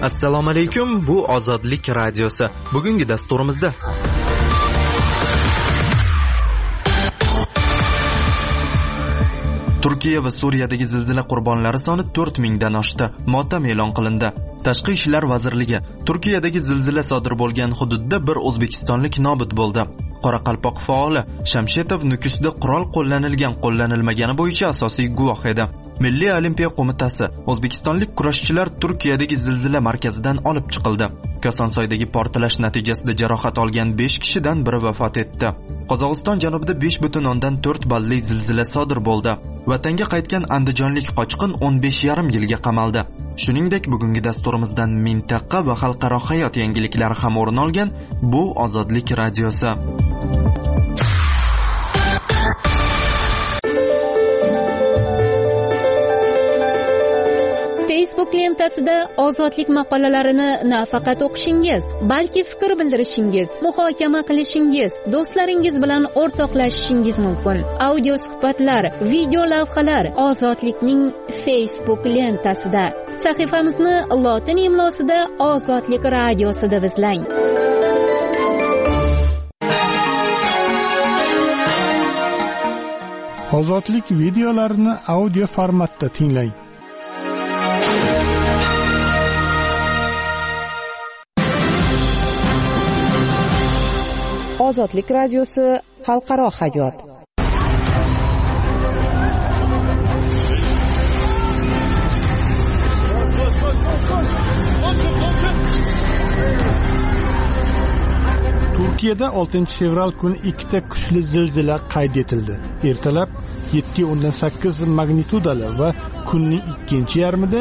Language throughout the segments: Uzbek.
Assalomu alaykum, bu Ozodlik radiosi. Bugungi dasturimizda Turkiya va Suriyadagi zilzila qurbonlari soni 4000 dan oshdi. Motam e'lon qilindi. Tashqi ishlar vazirligi Turkiyadagi zilzila sodir bo'lgan hududda bir o'zbekistonlik nobud bo'ldi. Qoraqalpoq faoli Shamshetov Nukusda qurol qo'llanilmagani bo'yicha asosiy guvoh edi. Milliy olimpiya qo'mitasi o'zbekistonlik kurashchilar Turkiyadagi zilzila markazidan olib chiqildi. Kosonsoydagi portlash natijasida jarohat olgan 5 kishidan biri vafot etdi. Qozog'iston janubida 5.4 balli zilzila sodir bo'ldi. Vatanga qaytgan andijonlik qochqin 15,5 yilga qamaldi. Shuningdek, bugungi dasturimizdan mintaqa va xalqaro hayot yangiliklari ham o'rin olgan. Bu Ozodlik radiosi. Facebook lentasida ozodlik maqolalarini nafaqat o'qishingiz, balki fikr bildirishingiz, muhokama qilishingiz, do'stlaringiz bilan o'rtoqlashishingiz mumkin. Audio suhbatlar, video lavhalar Ozodlikning Facebook lentasida. Sahifamizni lotin imlosida Ozodlik radiosi deb izlang. Ozodlik videolarini audio formatda tinglang. Ozodlik radiosi xalqaro hayot. Turkiyada 6-fevral kuni ikkita kuchli zilzila qayd etildi. Ertalab 7.8 magnitudali va kunning ikkinchi yarmida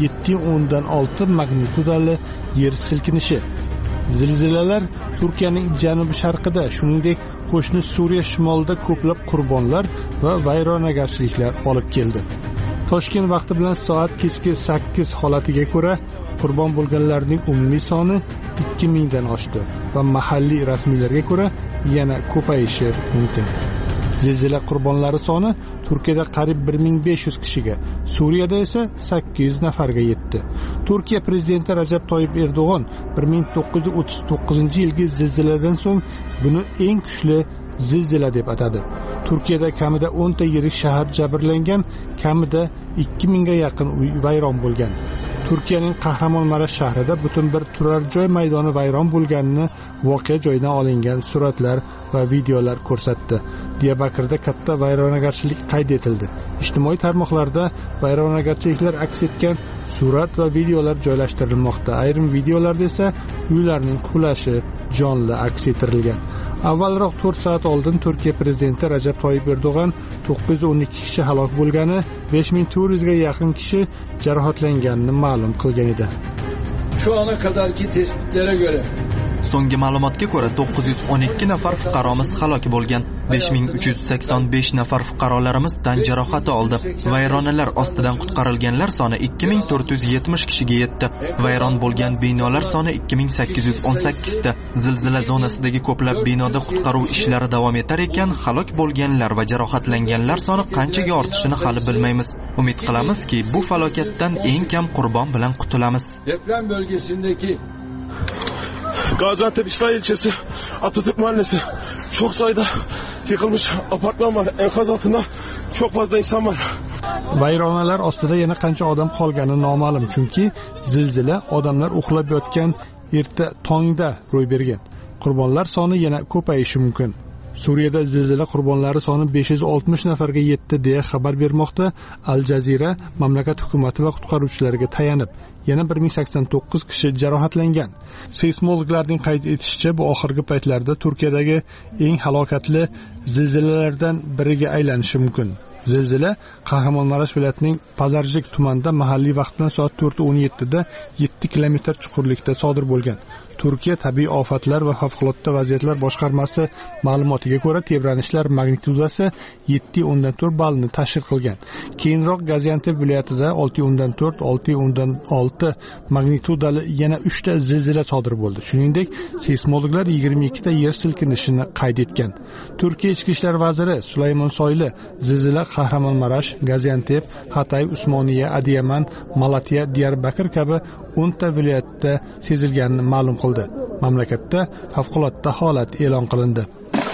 7.6 magnitudali yer silkinishi. Zilzilalar Turkiyaning janubi-sharqida, shuningdek, qo'shni Suriya shimolida ko'plab qurbonlar va vayronagarchiliklar olib keldi. Toshkent vaqti bilan soat kechki 8 holatiga ko'ra qurbon bo'lganlarning umumiy soni 2000 dan oshdi va mahalliy rasmiylarga ko'ra yana ko'payishi mumkin. Zilzila qurbonlari soni Turkiyada qariyb 1500 kishiga, Suriyada esa 800 nafarga yetdi. Turkiya prezidenti Rajab Toyyib Erdo'g'on 1939-yilgi zilziladan so'ng buni eng kuchli zilzila deb atadi. Turkiyada kamida 10 ta yirik shahar jabrlangan, kamida 2000 ga yaqin uy vayron bo'lgan. Turkiyaning Qahramonmarash shahrida butun bir turar joy maydoni vayron bo'lganini voqea joyidan olingan suratlar va videolar ko'rsatdi. Diyarbakirda katta vayronagarchilik qayd etildi. Ijtimoiy tarmoqlarda vayronagarchiliklar aks etgan surat va videolar joylashtirilmoqda. Ayrim videolarda esa uylarning qulashi jonli aks ettirilgan. Avvalroq 4 soat oldin Turkiya prezidenti Rajab Toyyib Erdo'g'on 912 kishi halok bo'lgani, 5400 ga yaqin kishi jarohatlanganini ma'lum qilgan edi. Şu ana kadarki tespitlere göre so'nggi ma'lumotga ko'ra 912 nafar fuqaromiz halok bo'lgan, 5385 nafar fuqarolarimiz tan jarohati oldi. Vayronalar ostidan qutqarilganlar soni 2470 kishiga yetdi. Vayron bo'lgan binolar soni 2818 ta. Zilzila zonasidagi ko'plab binoda qutqaruv ishlari davom etar ekan, halok bo'lganlar va jarohatlanganlar soni qanchaga ortishini hali bilmaymiz. Umid qilamizki, bu falokatdan eng kam qurbon bilan qutulamiz. Deprem bölgesindeki Gaziantep İsrail ilçesi Atatürk Mahallesi çok sayıda yıkılmış apartman var. Enkaz altında çok fazla insan var. Vayronalar ostida yana qancha odam qolgani noma'lum, chunki zilzila odamlar uxlab yotgan erta tongda ro'y bergan. Qurbonlar soni yana ko'payishi mumkin. Suriyada zilzila qurbonlari soni 560 nafarga yetdi deya xabar bermoqda Al Jazeera mamlakat hukumati va qutqaruvchilarga tayanib. Yana 1089 kishi jarohatlangan. Seysmologlarning qayd etishicha, bu oxirgi paytlarda Turkiyadagi eng halokatli zilzilalardan biriga aylanishi mumkin. Zilzila Qahramonmarash viloyatining Pazarjik tumanida mahalliy vaqt bilan soat 4:17 da 7 kilometr chuqurlikda sodir bo'lgan. Turkiya tabiiy ofatlar va favqulodda vaziyatlar boshqarmasi ma'lumotiga ko'ra, tebranishlar magnitudasi 7.4 ballni tashkil qilgan. Keyinroq Gaziantep viloyatida 6.4, 6.6 magnitudali yana 3 ta zilzila sodir bo'ldi. Shuningdek, seysmologlar 22 ta yer silkinishini qayd etgan. Turkiya ichki ishlar vaziri Sulaymon Soyli zilzila Kahramonmaraş, Gaziantep, Hatay, Usmoniya, Adiyaman, Malatya, Diyarbakir kabi 10 ta viloyatda sezilganini ma'lum qildi. Mamlakatda favqulodda holat e'lon qilindi.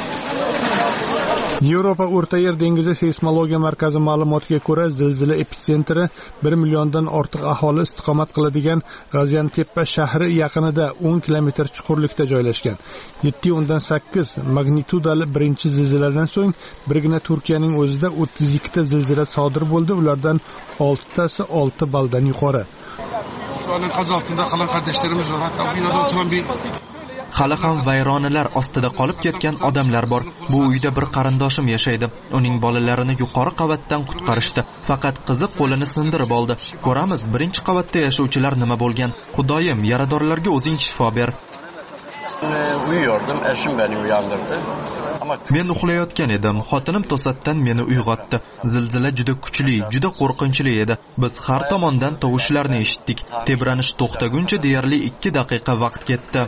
Yevropa O'rta Yer dengizi seysmologiya markazi ma'lumotiga ko'ra, zilzila epitsentri 1 milliondan ortiq aholi istiqomat qiladigan Gaziantep shahri yaqinida 10 kilometr chuqurlikda joylashgan. 7.8 magnitudali birinchi zilziladan so'ng birgina Turkiyaning o'zida 32 ta zilzila sodir bo'ldi, ulardan 6 tasi 6 baldan yuqori. Şu an enkaz altında kalan kardeşlerimiz var. Hatta binada oturan bir Hali ham vayronalar ostida qolib ketgan odamlar bor. Bu uyda bir qarindoshim yashaydi. Uning bolalarini yuqori qavatdan qutqarishdi. Faqat qizi qo'lini sindirib oldi. Ko'ramiz, birinchi qavatda yashovchilar nima bo'lgan. Xudoyim, yaradorlarga o'zing shifo ber. Uyuyordum, eşim beni uyandırdı. Men uxlayotgan edim. Xotinim to'satdan meni uyg'otdi. Zilzila juda kuchli, juda qo'rqinchli edi. Biz har tomondan tovushlarni eshitdik. Tebranish to'xtaguncha deyarli 2 daqiqa vaqt ketdi.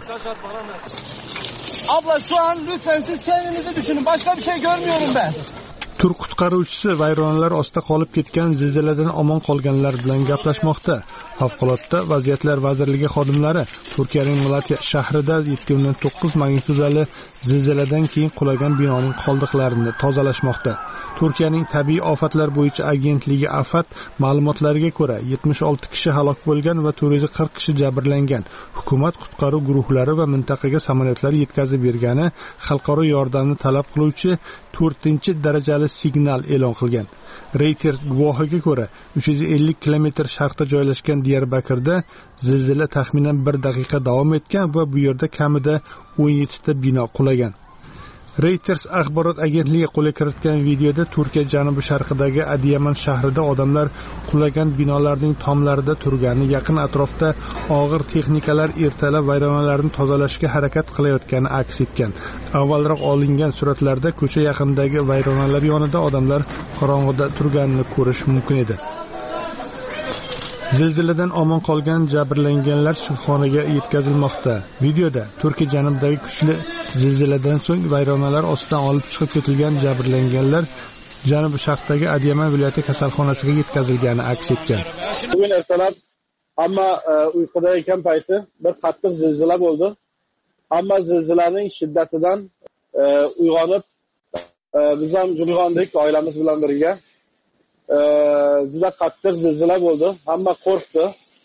Abla şu an lütfen siz kendinizi düşünün. Başka bir şey görmüyorum ben. Turk qutqaruvchisi vayronalar ostida qolib ketgan zilziladan omon qolganlar bilan gaplashmoqda. Favqulodda vaziyatlar vazirligi xodimlari Turkiyaning Malatya shahrida 7.9 magnitudali zilziladan keyin qulagan binoning qoldiqlarini tozalashmoqda. Turkiyaning tabiiy ofatlar bo'yicha agentligi AFAD ma'lumotlariga ko'ra 76 kishi halok bo'lgan va 440 kishi jabrlangan. Hukumat qutqaruv guruhlari va mintaqaga samolyotlar yetkazib bergani xalqaro yordamni talab qiluvchi 4-darajali signal e'lon qilgan. Reuters guvohiga ko'ra 350 kilometr sharqda joylashgan Diyarbakirda zilzila taxminan 1 daqiqa davom etgan va bu yerda kamida 17 ta bino qulagan. Reuters axborot agentligi qo'lga kiritgan videoda Turkiya janubi sharqidagi Adiyaman shahrida odamlar qulagan binolarning tomlarida turgani, yaqin atrofda og'ir texnikalar ertalab vayronalarni tozalashga harakat qilayotgani aks etgan. Avvalroq olingan suratlarda ko'cha yaqinidagi vayronalar yonida odamlar qorong'uda turganini ko'rish mumkin edi. Zilziladan omon qolgan jabrlanganlar shifoxonaga yetkazilmoqda. Videoda Turkiya janubidagi kuchli zilziladan so'ng vayronalar ostidan olib chiqib ketilgan jabrlanganlar janubi sharqdagi Adiyaman viloyati kasalxonasiga yetkazilgani aks etgan. Bugun ertalab hamma uyquda ekan payti bir qattiq zilzila bo'ldi. Hamma zilzilaning shiddatidan uyg'onib, biz ham uyg'ondik oilamiz bilan birga. Juda qattiq zilzila bo'ldi. Hamma qo'rqdi.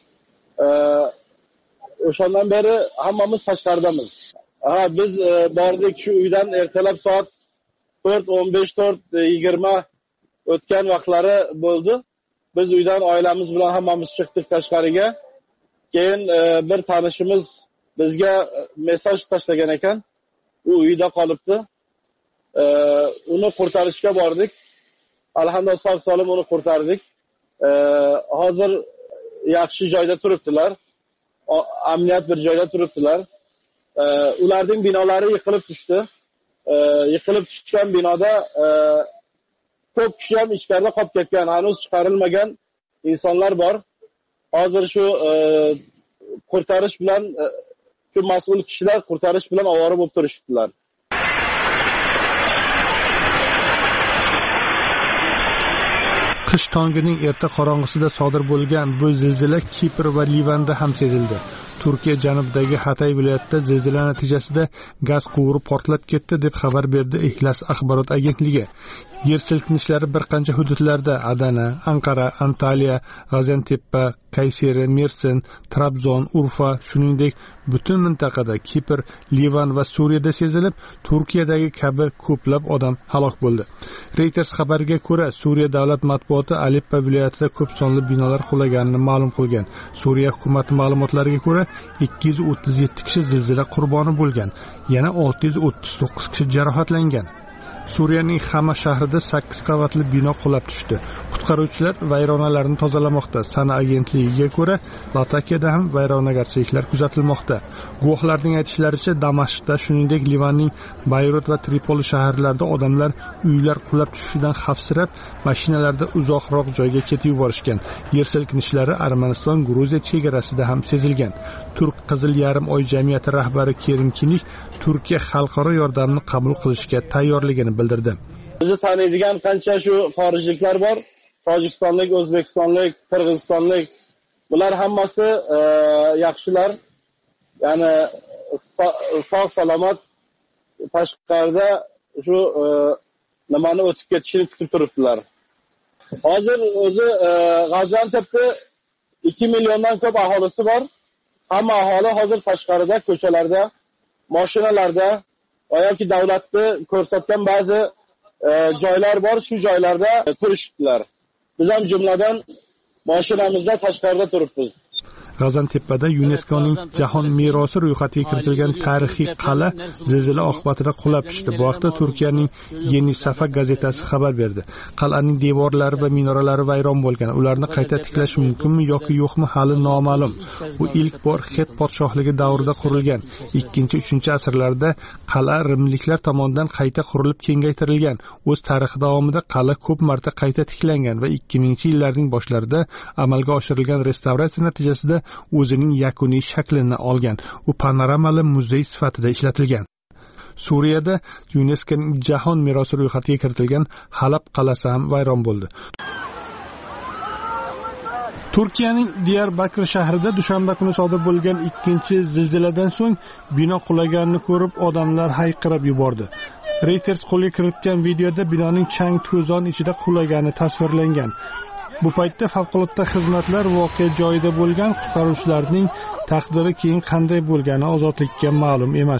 O'shandan beri hammamiz tashqaridamiz. Biz bordik shu uydan ertalab soat 4:15, 4:20 o'tgan vaqtlari bo'ldi. Biz uydan oilamiz bilan hammamiz chiqdik tashqariga. Keyin bir tanishimiz bizga mesaj tashlagan ekan. U uyda qolibdi. Uni qurtarishga bordik. Alhamdulillah sog' salim uni qurtardik. Hozir yaxshi joyda turibdilar. Amniyat bir joyda turibdilar. Ularning binolari yiqilib tushdi. Yiqilib tushgan binoda ko'p kishi ham ichkarida qolib ketgan, hanuz chiqarilmagan insonlar bor. Hozir shu qurtarish bilan shu mas'ul kishilar qurtarish bilan ovora bo'lib turishibdilar. Qish tongining erta qorong'isida sodir bo'lgan bu zilzila Kipr va Livanda ham sezildi. Turkiya janubidagi Hatay viloyatida zilzila natijasida gaz quvuri portlab ketdi deb xabar berdi Ihlas axborot agentligi. Yer silkinishlari bir qancha hududlarda Adana, Anqara, Antalya, Gaziantep, Kayseri, Mersin, Trabzon, Urfa, shuningdek butun mintaqada Kipr, Livan va Suriyada sezilib, Turkiyadagi kabi ko'plab odam halok bo'ldi. Reuters xabariga ko'ra, Suriya davlat matbuoti Aleppo viloyatida ko'p sonli binolar qulaganini ma'lum qilgan. Suriya hukumati ma'lumotlariga ko'ra 237 kishi zilzila qurboni bo'lgan, yana 639 kishi jarohatlangan. Suriyaning Xama shahrida 8 qavatli bino qulab tushdi. Qutqaruvchilar vayronalarni tozalamoqda. Sana agentligiga ko'ra, Latakiyada ham vayronagarchiliklar kuzatilmoqda. Guvohlarning aytishlaricha, Damashqda, shuningdek Livanning Bayrut va Tripoli shaharlarida odamlar uylar qulab tushishidan xavfsirab, mashinalarda uzoqroq joyga ketib yuborishgan. Yer silkinishlari Armaniston-Gruziya chegarasida ham sezilgan. Turk Qizil yarim oy jamiyati rahbari Kerim Kinik Turkiya xalqaro yordamni qabul qilishga tayyorligini bildirdi. Bizni taniydigan qancha shu xorijliklar bor. Tojikistonlik, O'zbekistonlik, Qirg'izistonlik, bular hammasi yaxshilar. Ya'ni sog' salomat tashqarida shu nimani o'tib ketishini kutib turibdilar. Hozir o'zi G'aziantepda 2 milliondan ko'p aholisi bor. Hamma aholi hozir tashqarida, ko'chalarda, mashinalarda yoki davlatni ko'rsatgan ba'zi joylar bor, shu joylarda turishibdilar. Biz ham jumladan mashinamizda tashqarida turibmiz. G'azantepada UNESCOning jahon merosi ro'yxatiga kiritilgan tarixiy qal'a zilzila oqibatida qulab tushdi. Bu haqda Turkiyaning Yeni Safa gazetasi xabar berdi. Qal'aning devorlari va minoralari vayron bo'lgan. Ularni qayta tiklash mumkinmi yoki yo'qmi hali noma'lum. Bu ilk bor Het podshohligi davrida qurilgan. 2-3 asrlarda qal'a rimliklar tomonidan qayta qurilib kengaytirilgan. O'z tarixi davomida qal'a ko'p marta qayta tiklangan va 2000-yillarning boshlarida amalga oshirilgan restavratsiya natijasida o'zining yakuniy shaklini olgan. U panoramali muzey sifatida ishlatilgan. Suriyada UNESCOning jahon merosi ro'yxatiga kiritilgan Halab qal'asi ham vayron bo'ldi. Turkiyaning Diyarbakr shahrida dushanba kuni sodir bo'lgan 2-zilziladan so'ng bino qulaganini ko'rib odamlar hayqirib yubordi. Reuters qo'lga kiritgan videoda binoning chang-to'zon ichida qulagani tasvirlangan. Bu paytda favqulodda xizmatlar voqea joyida bo'lgan. Qutqaruvchilarning taqdiri keyin qanday bo'lgani ozodlikka ma'lum emas.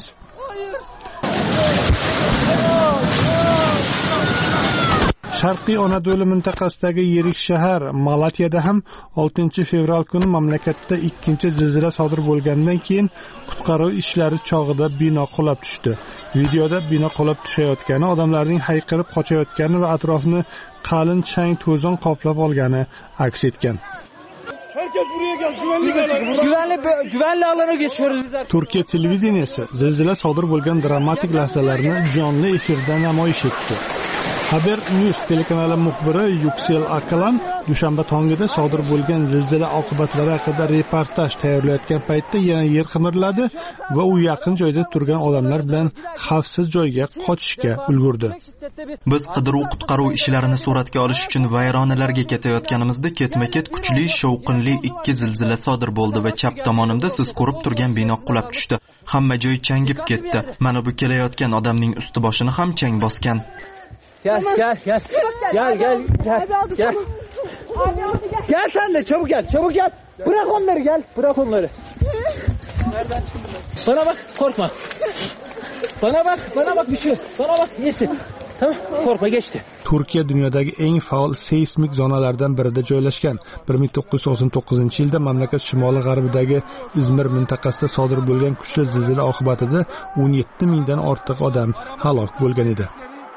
Sharqiy Anadolu mintaqasidagi yirik shahar Malatyada ham 6-fevral kuni mamlakatda 2-zilzila sodir bo'lgandan keyin qutqaruv ishlari chog'ida bino qulab tushdi. Videoda bino qulab tushayotgani, odamlarning hayqirib qochayotgani va atrofni qalin chang to'zon qoplab olgani aks etgan. Herkes buraya gel. Güvenli alana geçiyoruz. Turkiya televideniyasi zilzila sodir bo'lgan dramatik lahzalarni jonli efirda namoyish etdi. Haber News telekanali muxbiri Yuksel Akalan dushanba tongida sodir bo'lgan zilzila oqibatlari haqida reportaj tayyorlayotgan paytda yana yer qimirladi va u yaqin joyda turgan odamlar bilan xavfsiz joyga qochishga ulgurdi. Biz qidiruv-qutqaruv ishlarini suratga olish uchun vayronalarga ketayotganimizda ketma-ket kuchli, shovqinli 2 zilzila sodir bo'ldi va chap tomonimda siz ko'rib turgan bino qulab tushdi. Hamma joy changib ketdi. Mana bu kelayotgan odamning usti-boshini ham chang bosgan. Gel. Gel sen de çabuk gel. Bırak onları. Nereden çıktın? Bana bak, korkma. Bana bak bir şey yok. Bana bak, yesin. Tamam, korkma, geçti. Turkiya dunyodagi eng faol seysmik zonalardan birida joylashgan. 1999-yilda mamlakat shimoli-g'arbidagi Izmir mintaqasida sodir bo'lgan kuchli zilzila oqibatida 17 mingdan ortiq odam halok bo'lgan edi.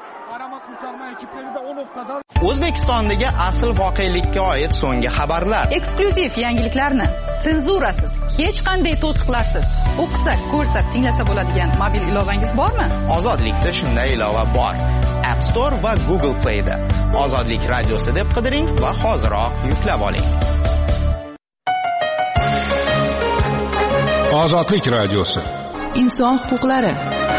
O'zbekistondagi asl voqelikka oid so'nggi xabarlar, eksklyuziv yangiliklarni senzurasiz, hech qanday to'siqlarsiz o'qisa, ko'rsa, tinglasa bo'ladigan mobil ilovangiz bormi? Ozodlikda shunday ilova bor. App Store va Google Play da Ozodlik radiosi deb qidiring va hoziroq yuklab oling. Ozodlik radiosi. Inson huquqlari.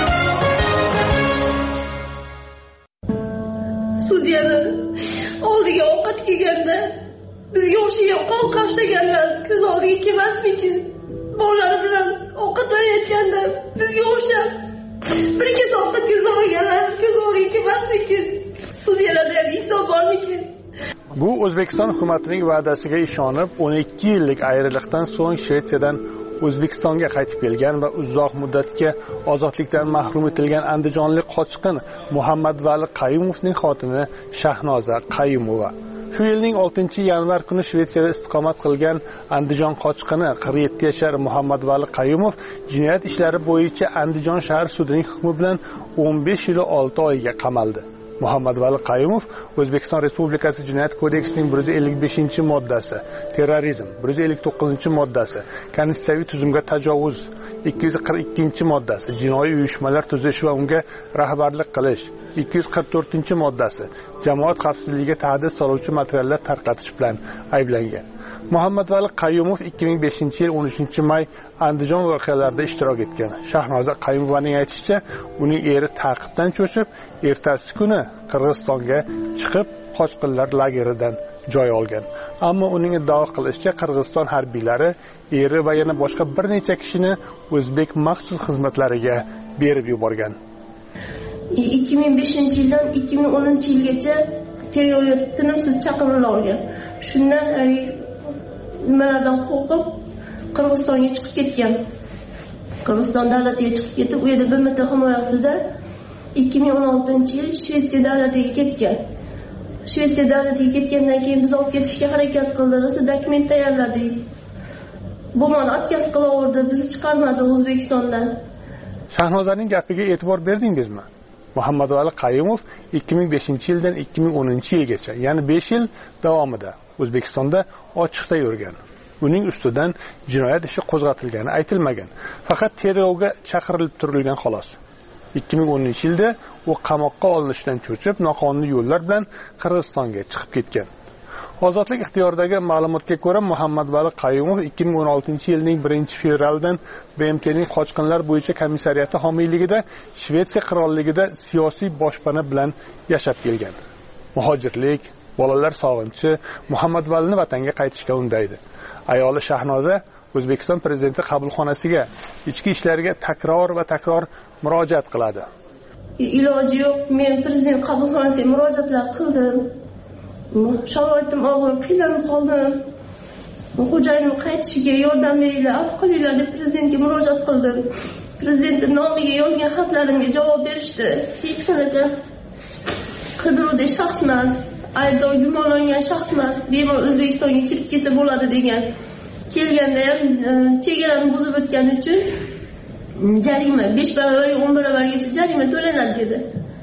Sudyalar oldiga ovqat kelganda bizga o'xshagan qo'l qavshaganlar ko'z oldiga kelmasmikin? Bolalari bilan ovqatlanayotganda bizga o'xshab bir kez ovqat ko'zlab olganlar ko'z oldiga kelmasmikin? Sudyalarda ham insof bormikin? Bu O'zbekiston hukumatining va'dasiga ishonib 12 yillik ayriliqdan so'ng Shvetsiyadan O'zbekistonga qaytib kelgan va uzoq muddatga ozodlikdan mahrum etilgan andijonlik qochqin Muhammadvali Qayumovning xotini Shahnoza Qayumova. Shu yilning 6-yanvar kuni Shvetsiyada istiqomat qilgan Andijon qochqini 47 yashar Muhammadvali Qayumov jinoyat ishlari bo'yicha Andijon shahar sudining hukmi bilan 15 yil 6 oyga qamaldi. Muhammadvali Qayumov O'zbekiston Respublikasi Jinoyat kodeksining 155-moddasi, terrorizm 159-moddasi, konstitutsiyaviy tuzumga tajovuz 242-moddasi, jinoiy uyushmalar tuzish va unga rahbarlik qilish 244-moddasi, jamoat xavfsizligiga tahdid soluvchi materiallar tarqatish bilan ayblangan. Muhammadvali Qayumov 2005-yil 13-may Andijon voqealarida ishtirok etgan. Shahnoza Qayumovaning aytishicha, uning eri ta'qibdan cho'chib, ertasi kuni Qirg'izistonga chiqib, qochqinlar lageridan joy olgan. Ammo uning iddao qilishicha, Qirg'iziston harbiylari eri va yana boshqa bir necha kishini o'zbek maxsus xizmatlariga berib yuborgan. 2005-yildan 2010-yilgacha period tinimsiz chaqirilib olgan. Shundan nimalardan qo'rqib Qirg'izistonga chiqib ketgan. Qirg'iziston davlatiga chiqib ketib, u yerda BMT himoyasida 2016-yil Shvetsiya davlatiga ketgan. Shvetsiya davlatiga ketgandan keyin biz olib ketishga harakat qildik, dokument tayyorladik. Bo'lmadi, отказ qilaverdi, bizni chiqarmadi O'zbekistondan. Shahnozaning gapiga e'tibor berdingizmi? Muhammadvali Qayumov 2005-yildan 2010-yilgacha, ya'ni 5 yil davomida O'zbekistonda ochiqda yurgan. Uning ustidan jinoyat ishi qo'zg'atilgani aytilmagan. Faqat tergovga chaqirilib turilgan xolos. 2010-yilda u qamoqqa olinishdan cho'chib, noqonuniy yo'llar bilan Qirg'izistonga chiqib ketgan. Ozodlik ixtiyoridagi ma'lumotga ko'ra, Muhammadvali Qayumov 2016-yilning 1-fevralidan BMTning qochqinlar bo'yicha komissariyati homiyligida Shvetsiya qirolligida siyosiy boshpana bilan yashab kelgan. Muhojirlik, bolalar sog'inchi Muhammadvalini vatanga qaytishga undaydi. Ayoli Shahnoza O'zbekiston prezidenti qabulxonasiga, ichki ishlarga takror murojaat qiladi. Iloji yo'q, men prezident qabulxonasiga murojaatlar qildim. Sharoitim og'ir, qiynalib qoldim. Xo'jayinim qaytishiga yordam beringlar, afv qilinglar deb prezidentga murojaat qildim. Prezidentning nomiga yozgan xatlarimga javob berishdi. Hech qanaqa qidiruvda shaxs emas, aybdor gumonlangan shaxs emas, bemalol O'zbekistonga kirib kelsa bo'ladi degan. Kelganda ham chegarani buzib o'tgani uchun jarima 5 barobar 10 barobargacha jarima to'lanadi dedi.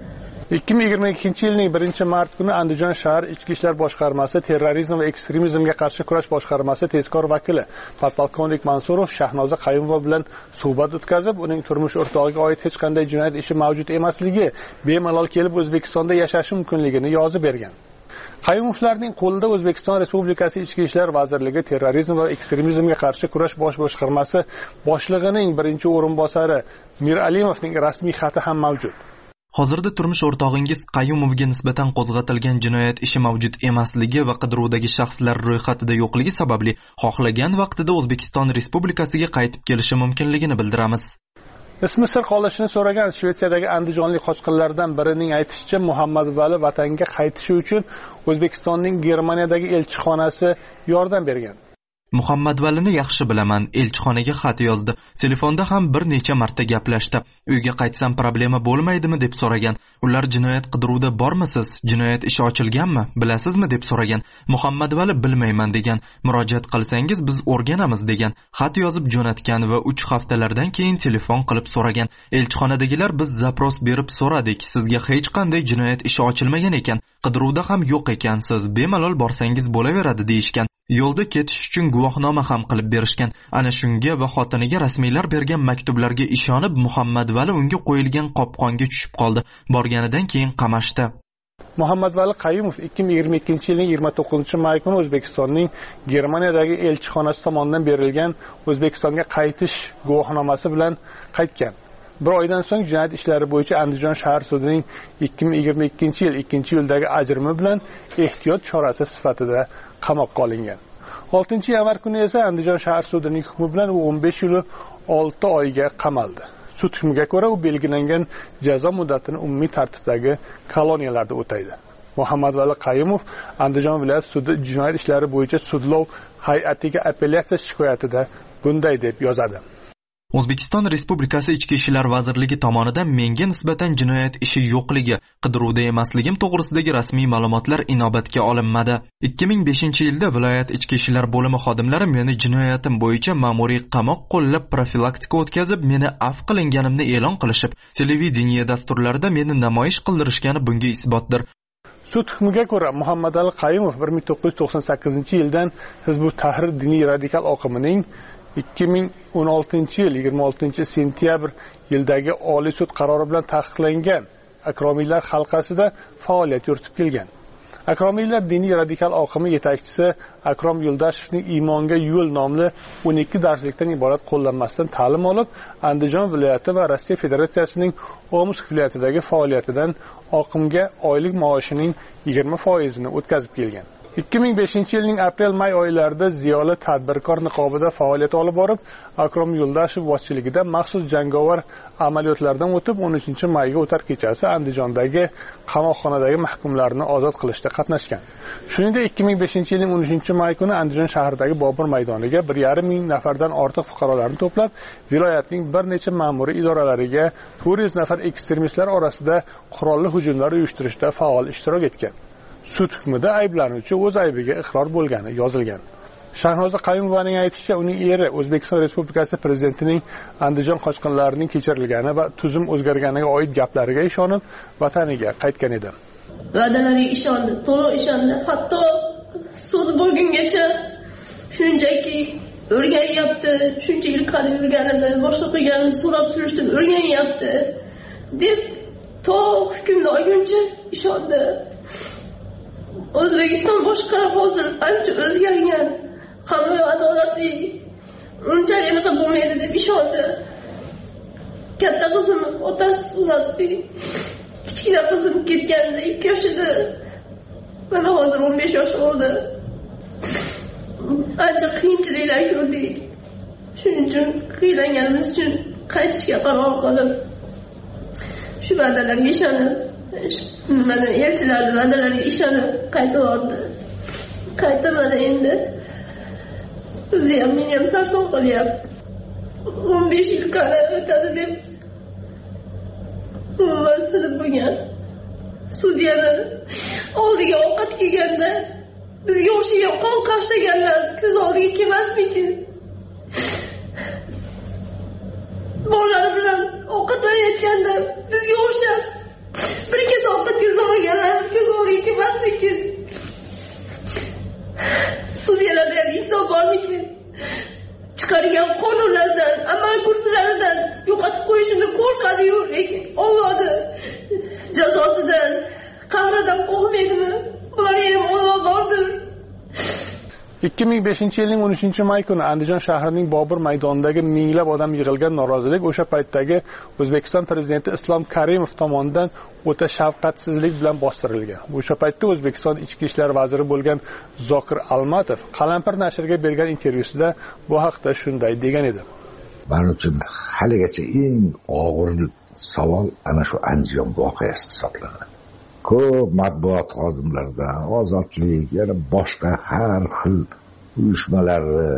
2022-yilning 1-mart kuni Andijon shahar Ichki ishlar boshqarmasi terrorizm va ekstremizmga qarshi kurash boshqarmasi tezkor vakili podpolkovnik Mansurov Shahnoza Qayumova bilan suhbat o'tkazib, uning turmush o'rtog'iga oid hech qanday jinoyat ishi mavjud emasligi, bemalol kelib O'zbekistonda yashashi mumkinligini yozib bergan. Qayumovlarning qo'lida O'zbekiston Respublikasi Ichki ishlar vazirligi terrorizm va ekstremizmga qarshi kurash bosh boshqarmasi boshlig'ining 1-o'rinbosari Mir Alimovning rasmiy xati ham mavjud. Hozirda turmush o'rtog'ingiz Qayumovga nisbatan qo'zg'atilgan jinoyat ishi mavjud emasligi va qidiruvdagi shaxslar ro'yxatida yo'qligi sababli xohlagan vaqtida O'zbekiston Respublikasiga qaytib kelishi mumkinligini bildiramiz. Ismi sir qolishini so'ragan Shvetsiyadagi andijonlik qochqinlardan birining aytishicha, Muhammadvali vatanga qaytishi uchun O'zbekistonning Germaniyadagi elchixonasi yordam bergan. Muhammadvalini yaxshi bilaman, elchixonaga xat yozdi. Telefonda ham bir necha marta gaplashdi. Uyga qaytsam problema bo'lmaydimi deb so'ragan. Ular jinoyat qidiruvida bormisiz? Jinoyat ishi ochilganmi? Bilasizmi deb so'ragan. Muhammadvali bilmayman degan. Murojaat qilsangiz biz o'rganamiz degan. Xat yozib jo'natgan va 3 haftalardan keyin telefon qilib so'ragan. Elchixonadagilar biz zapros berib so'radik. Sizga hech qanday jinoyat ishi ochilmagan ekan. Qidiruvda ham yo'q ekansiz. Bemalol borsangiz bo'laveradi deyishgan. Yo'lda ketish uchun guvohnoma ham qilib berishgan. Ana shunga va xotiniga rasmiylar bergan maktublarga ishonib, Muhammadvali unga qo'yilgan qopqonga tushib qoldi. Borganidan keyin qamashdi. Muhammadvali Qayumov 2022-yilning 29-may kuni O'zbekistonning Germaniyadagi elchixonasi tomonidan berilgan O'zbekistonga qaytish guvohnomasi bilan qaytgan. Bir oydan so'ng jinoyat ishlari bo'yicha Andijon shahar sudining 2022-yil 2-iyuldagi ajrimi bilan ehtiyot chorasi sifatida qamoqqa olingan. 6-yanvar kuni esa Andijon shahar sudining hukmi bilan u 15 yil 6 oyga qamaldi. Sud hukmiga ko'ra u belgilangan jazo muddatini umumiy tartibdagi koloniyalarda o'taydi. Muhammadvali Qayumov Andijon viloyat sudi jinoyat ishlari bo'yicha sudlov hay'atiga apellyatsiya shikoyatida bunday deb yozadi. O'zbekiston Respublikasi Ichki ishlar vazirligi tomonidan menga nisbatan jinoyat ishi yo'qligi, qidiruvda emasligim to'g'risidagi rasmiy ma'lumotlar inobatga olinmadi. 2005-yilda viloyat ichki ishlar bo'limi xodimlari meni jinoyatim bo'yicha ma'muriy qamoq qo'llab profilaktika o'tkazib, meni afv qilinganimni e'lon qilishib, televideniye dasturlarida meni namoyish qildirishgani bunga isbotdir. Sud hukmiga ko'ra Muhammad Ali Qayumov 1998-yildan Hizbut Tahrir diniy radikal oqimining 2016-yil 26-sentyabr yildagi Oliy sud qarori bilan taqiqlangan akromiylar halqasida faoliyat yuritib kelgan. Akromiylar diniy radikal oqimi yetakchisi Akrom Yo'ldashevning Iymonga yo'l nomli 12 darslikdan iborat qo'llanmasidan ta'lim olib, Andijon viloyati va Rossiya Federatsiyasining Omsk viloyatidagi faoliyatidan oqimga oylik maoshining 20%ni o'tkazib kelgan. 2005-yilning aprel-may oylarida ziyoli tadbirkor niqobida faoliyat olib borib, Akrom Yo'ldashev boshchiligida maxsus jangovar amaliyotlardan o'tib 13-mayga o'tar kechasi Andijondagi qamoqxonadagi mahkumlarni ozod qilishda qatnashgan. Shuningdek, 2005-yilning 13-may kuni Andijon shahridagi Bobur maydoniga 1,5 ming nafardan ortiq fuqarolarni to'plab, viloyatning bir necha ma'muriy idoralariga 400 nafar ekstremistlar orasida qurolli hujumlar uyushtirishda faol ishtirok etgan. Sud hukmida ayblanuvchi o'z aybiga iqror bo'lgani yozilgan. Shahnoza Qayumovaning aytishicha, uning eri O'zbekiston Respublikasi prezidentining Andijon qochqinlarining kechirilgani va tuzum o'zgarganiga oid gaplariga ishonib, vataniga qaytgan edi. Va'dalariga ishondi, to'liq ishondi. Hatto sud bo'lgungacha shunchaki o'rganyapti, shuncha yil qanday o'rganadi, boshqa qilganini so'rab surishtirib o'rganyapti deb to hukmni olguncha ishondi. O'zbekiston boshqa hozir ancha o'zgargan, qonun adolatli, uncha yilqi bo'lmaydi deb ishondi. Katta qizim otasi uzatdi. Kichkina qizim ketganda 2 yosh edi. Mana hozir 15 yosh bo'ldi. Ancha qiyinchiliklar ko'rdik. Shuning uchun qiylanganimiz uchun qaytishga qaror qilib, shu va'dalarga ishonib, mana elchilarning va'dalariga ishonib qaytib bordi. Qaytmadi endi. O'zi ham meni ham sarson qilyapti. 15 yil qala o'tadi deb umuman bo'lgan. Sudyani oldiga ovqat kelganda bizga o'xshagan qon qashtaganlar ko'z oldiga kelmasmikin? Bolalari bilan ovqatlanayotganda bizga o'xshab bir kez ovqat yuzlamaganlar ko'z oldiga kelmasmikin? Sudyalarda ham insof bormikin? Chiqargan qonunlardan, amal kurslaridan yo'qotib qo'yishini qo'rqadi-yu, lekin Allohning jazosidan, qahridan qo'rqmaydimi? Bularga ham Alloh bordir. 2005-yilning 13-may kuni Andijon shahrining Bobur maydonidagi minglab odam yig'ilgan norozilik o'sha paytdagi O'zbekiston prezidenti Islom Karimov tomonidan o'ta shafqatsizlik bilan bostirilgan. O'sha paytda O'zbekiston ichki ishlar vaziri bo'lgan Zokir Almatov Qalampir nashriga bergan intervyusida bu haqda shunday degan edi. Men uchun haligacha eng og'ir savol ana shu Andijon voqeasi hisoblanadi. Ko'p matbuot xodimlaridan, ozodlik, yana boshqa har xil uyushmalari,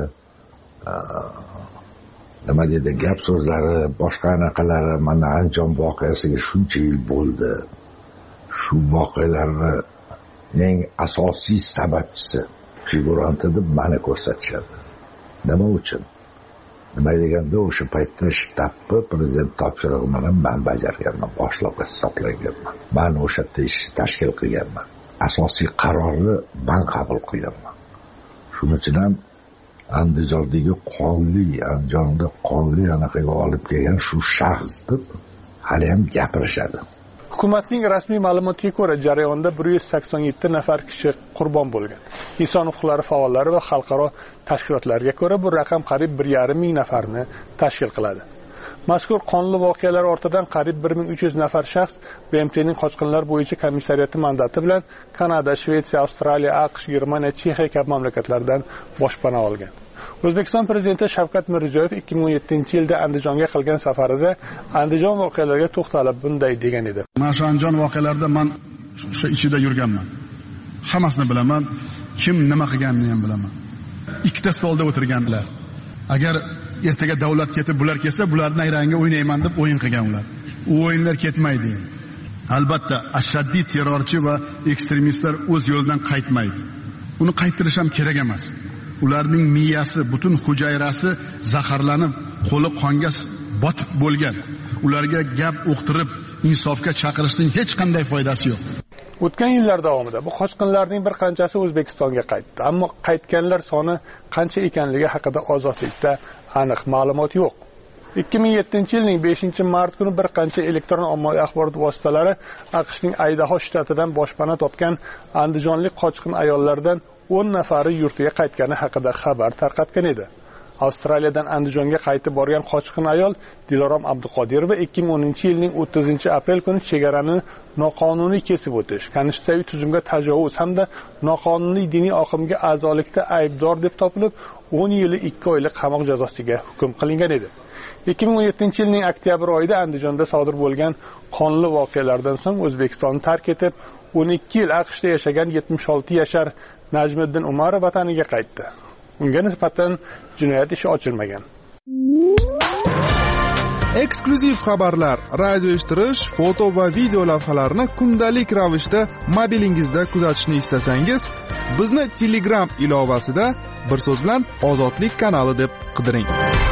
nima deydi, gap so'zlari, boshqa anaqalari, mana Andijon voqeasiga shuncha yil bo'ldi. Shu voqealarni eng asosiy sababchisi figuranti deb meni ko'rsatishadi. Nima uchun? Nima deganda o'sha paytda shtabni prezident topshirig'i bilan men bajarganman, boshliq hisoblanganman. Men o'sha yerda ishni tashkil qilganman. Asosiy qarorni men qabul qilganman. Shuning uchun ham Andijondagi Andijonda qonli anaqaga olib kelgan shu shaxs deb hali ham gapirishadi. Hukumatning rasmiy ma'lumotiga ko'ra, jarayonda 187 nafar kishi qurbon bo'lgan. Inson huquqlari faollari va xalqaro tashkilotlarga ko'ra bu raqam qariyb 1,5 ming nafarni tashkil qiladi. Mazkur qonli voqealar ortidan qariyb 1300 nafar shaxs BMTning qochqinlar bo'yicha komissariyati mandati bilan Kanada, Shvetsiya, Avstraliya, AQSh, Germaniya, Chexiya kabi mamlakatlardan boshpana olgan. O'zbekiston prezidenti Shavkat Mirziyoyev 2017-yilda Andijonga qilgan safarida Andijon voqealariga to'xtalib bunday degan edi. Men shu Andijon voqealarida men o'sha ichida yurganman. Hammasini bilaman, kim nima qilganini ham bilaman. Ikkita stolda o'tirganlar. Agar ertaga davlat ketib bular kelsa bularni nayrangga o'ynayman deb o'yin qilgan ular. U o'yinlar ketmaydi. Albatta ashaddiy terrorchi va ekstremistlar o'z yo'lidan qaytmaydi. Uni qaytirish ham kerak emas. Ularning miyasi, butun hujayrasi zaharlanib, qo'li qonga botib bo'lgan. Ularga gap o'qtirib, insofga chaqirishning hech qanday foydasi yo'q. O'tgan yillar davomida bu qochqinlarning bir qanchasi O'zbekistonga qaytdi, ammo qaytganlar soni qancha ekanligi haqida ozodlikda aniq ma'lumot yo'q. 2007-yilning 5-mart kuni bir qancha elektron ommaviy axborot vositalari AQShning Aydaho shtatidan boshpana topgan andijonlik qochqin ayollardan 10 nafari yurtiga qaytgani haqida xabar tarqatgan edi. Avstraliyadan Andijonga qaytib borgan qochqin ayol Dilorom Abduqodirova 2010-yilning 30-aprel kuni chegarani noqonuniy kesib o'tish, konstitutsiyaviy tuzumga tajovuz hamda noqonuniy diniy oqimga a'zolikda aybdor deb topilib, 10 yil 2 oylik qamoq jazosiga hukm qilingan edi. 2017-yilning oktyabr oyida Andijonda sodir bo'lgan qonli voqealardan so'ng O'zbekistonni tark etib, 12 yil AQShda yashagan 76 yashar Najmiddin Umarov vataniga qaytdi. Unga nisbatan jinoyat ishi ochilmagan. Eksklyuziv xabarlar, radio eshittirish, foto va video lavhalarni kundalik ravishda mobilingizda kuzatishni istasangiz, bizni Telegram ilovasida bir so'z bilan Ozodlik kanali deb qidiring.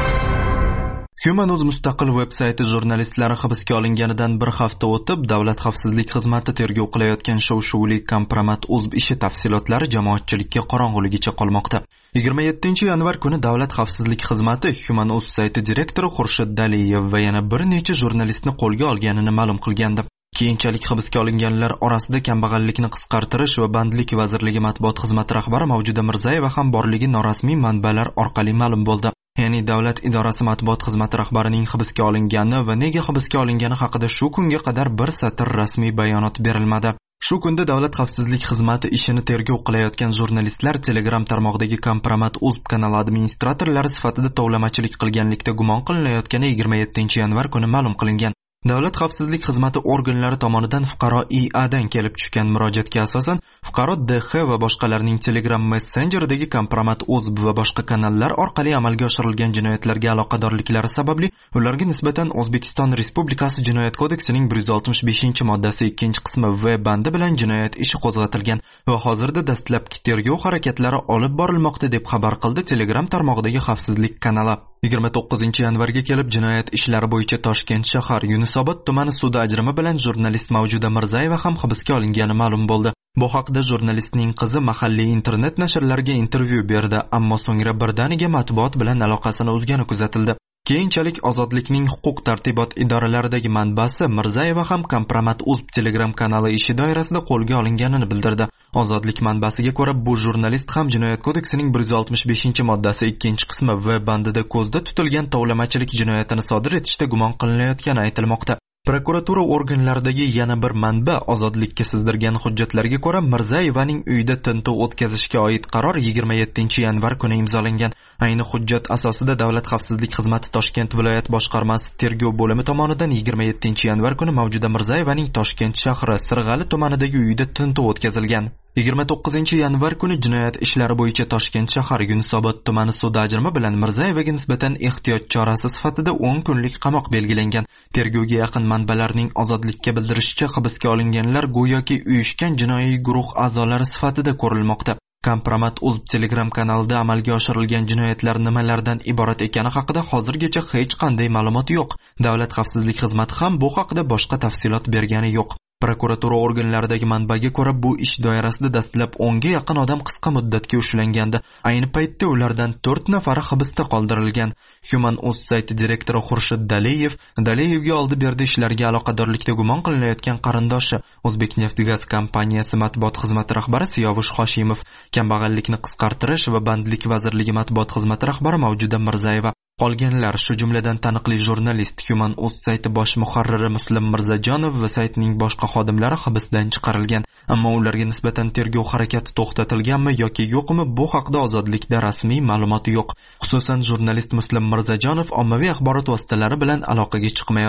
Human.uz mustaqil veb-sayti jurnalistlari hibsga olinganidan bir hafta o'tib, Davlat xavfsizlik xizmati tergov qilayotgan shov-shuvli Kompromat.uz ishi tafsilotlari jamoatchilikka qorong'uligicha qolmoqda. 27-yanvar kuni Davlat xavfsizlik xizmati Human.uz sayti direktori Xurshid Daliyev va yana bir necha jurnalistni qo'lga olganini ma'lum qilgandi. Keyinchalik hibsga olinganlar orasida kambag'allikni qisqartirish va bandlik vazirligi matbuot xizmati rahbari Mavjuda Mirzayeva ham borligi norasmiy manbalar orqali ma'lum bo'ldi. Ya'ni davlat idorasi matbuot xizmati rahbarining hibsga olingani va nega hibsga olingani haqida shu kunga qadar bir satr rasmiy bayonot berilmadi. Shu kunda Davlat xavfsizlik xizmati ishini tergov qilayotgan jurnalistlar Telegram tarmog'idagi Kompromat.uz kanali administratorlari sifatida tovlamachilik qilganlikda gumon qilinayotgani 27-yanvar kuni ma'lum qilingan. Davlat xavfsizlik xizmati organlari tomonidan fuqaro IA dan kelib tushgan murojaatga asosan fuqaro DX va boshqalarning Telegram messenjeridagi Kompromat.uz va boshqa kanallar orqali amalga oshirilgan jinoyatlarga aloqadorliklari sababli ularga nisbatan O'zbekiston Respublikasi Jinoyat kodeksining 165-moddasi 2-qismi V bandi bilan jinoyat ishi qo'zg'atilgan va hozirda dastlabki tergov harakatlari olib borilmoqda deb xabar qildi Telegram tarmog'idagi xavfsizlik kanali. 29-yanvarga kelib jinoyat ishlari bo'yicha Toshkent shahar Yunusobod tumani sudi ajrimi bilan jurnalist Mavjuda Mirzayeva ham hibsga olingani ma'lum bo'ldi. Bu haqda jurnalistning qizi mahalliy internet nashrlariga intervyu berdi, ammo so'ngra birdaniga matbuot bilan aloqasini uzgani kuzatildi. Keyinchalik Ozodlikning huquq tartibot idoralaridagi manbasi Mirzayeva ham Kompromat.uz Telegram kanali ishi doirasida qo'lga olinganini bildirdi. Ozodlik manbasiga ko'ra, bu jurnalist ham Jinoyat kodeksining 165-moddasi 2-qismi V bandida ko'zda tutilgan tovlamachilik jinoyatini sodir etishda gumon qilinayotgani aytilmoqda. Prokuratura organlaridagi yana bir manba Ozodlikka sizdirgan hujjatlarga ko'ra, Mirzayevaning uyida tintuv o'tkazishga oid qaror 27-yanvar kuni imzolangan. Ayni hujjat asosida Davlat xavfsizlik xizmati Toshkent viloyat boshqarmasi tergov bo'limi tomonidan 27-yanvar kuni Mavjuda Mirzayevaning Toshkent shahri Sirg'ali tumanidagi uyida tintuv o'tkazilgan. 29-yanvar kuni jinoyat ishlari bo'yicha Toshkent shahar Yunusobod tumani sudi ajrimi bilan Mirzayevaga nisbatan ehtiyot chorasi sifatida 10 kunlik qamoq belgilangan. Tergovga yaqin manbalarning Ozodlikka bildirishicha, hibsga olinganlar go'yoki uyushgan jinoiy guruh a'zolari sifatida ko'rilmoqda. Kompromat.uz Telegram kanalida amalga oshirilgan jinoyatlar nimalardan iborat ekani haqida hozirgacha hech qanday ma'lumot yo'q. Davlat xavfsizlik xizmati ham bu haqida boshqa tafsilot bergani yo'q. Prokuratura organlaridagi manbaga ko'ra, bu ish doirasida dastlab 10 ga yaqin odam qisqa muddatga ushlangandi. Ayni paytda ulardan 4 nafari hibsda qoldirilgan. Human.uz sayti direktori Xurshid Daliyevga oldi berdi ishlarga aloqadorlikda gumon qilinayotgan qarindoshi O'zbekneftgaz kompaniyasi matbuot xizmati rahbari Siyovush Hoshimov, kambag'allikni qisqartirish va bandlik vazirligi matbuot xizmati rahbari Mavjuda Mirzayeva. Qolganlar, shu jumladan taniqli jurnalist, Human.uz sayti bosh muharriri Muslim Mirzajonov va saytning boshqa xodimlari hibsdan chiqarilgan. Ammo ularga nisbatan tergov harakati to'xtatilganmi yoki yo'qmi, bu haqda Ozodlikda rasmiy ma'lumot yo'q. Xususan, jurnalist Muslim Mirzajonov ommaviy axborot vositalari bilan aloqaga chiqmayotir.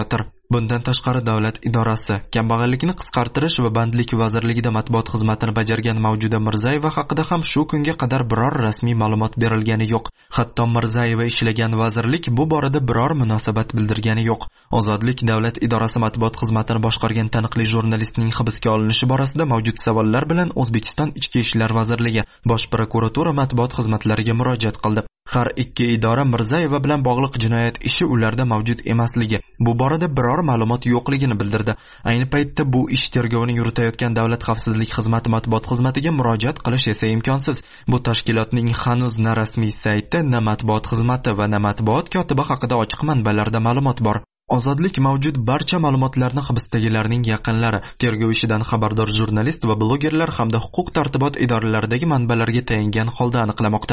Bundan tashqari davlat idorasi kambag'allikni qisqartirish va bandlik vazirligida matbuot xizmatini bajargan Mavjuda Mirzayeva haqida ham shu kunga qadar biror rasmiy ma'lumot berilgani yo'q. Hatto Mirzayeva ishlagan vazirlik bu borada biror munosabat bildirgani yo'q. Ozodlik davlat idorasi matbuot xizmatini boshqargan taniqli jurnalistning hibsga olinishi borasida mavjud savollar bilan O'zbekiston Ichki ishlar vazirligi Bosh prokuratura matbuot xizmatlariga murojaat qildi. Har ikki idora Mirzayeva bilan bog'liq jinoyat ishi ularda mavjud emasligi, bu borada biror ma'lumot yo'qligini bildirdi. Ayni paytda bu ish tergovini yuritayotgan Davlat xavfsizlik xizmati matbuot xizmatiga murojaat qilish esa imkonsiz. Bu tashkilotning hanuz na rasmiy sayti, na matbuot xizmati va na matbuot kotibi haqida ochiq manbalarda ma'lumot bor. Ozodlik mavjud barcha ma'lumotlarni hibsdagilarning yaqinlari, tergov ishidan xabardor jurnalist va blogerlar hamda huquq tartibot idoralaridagi manbalarga tayangan holda aniqlamoqda.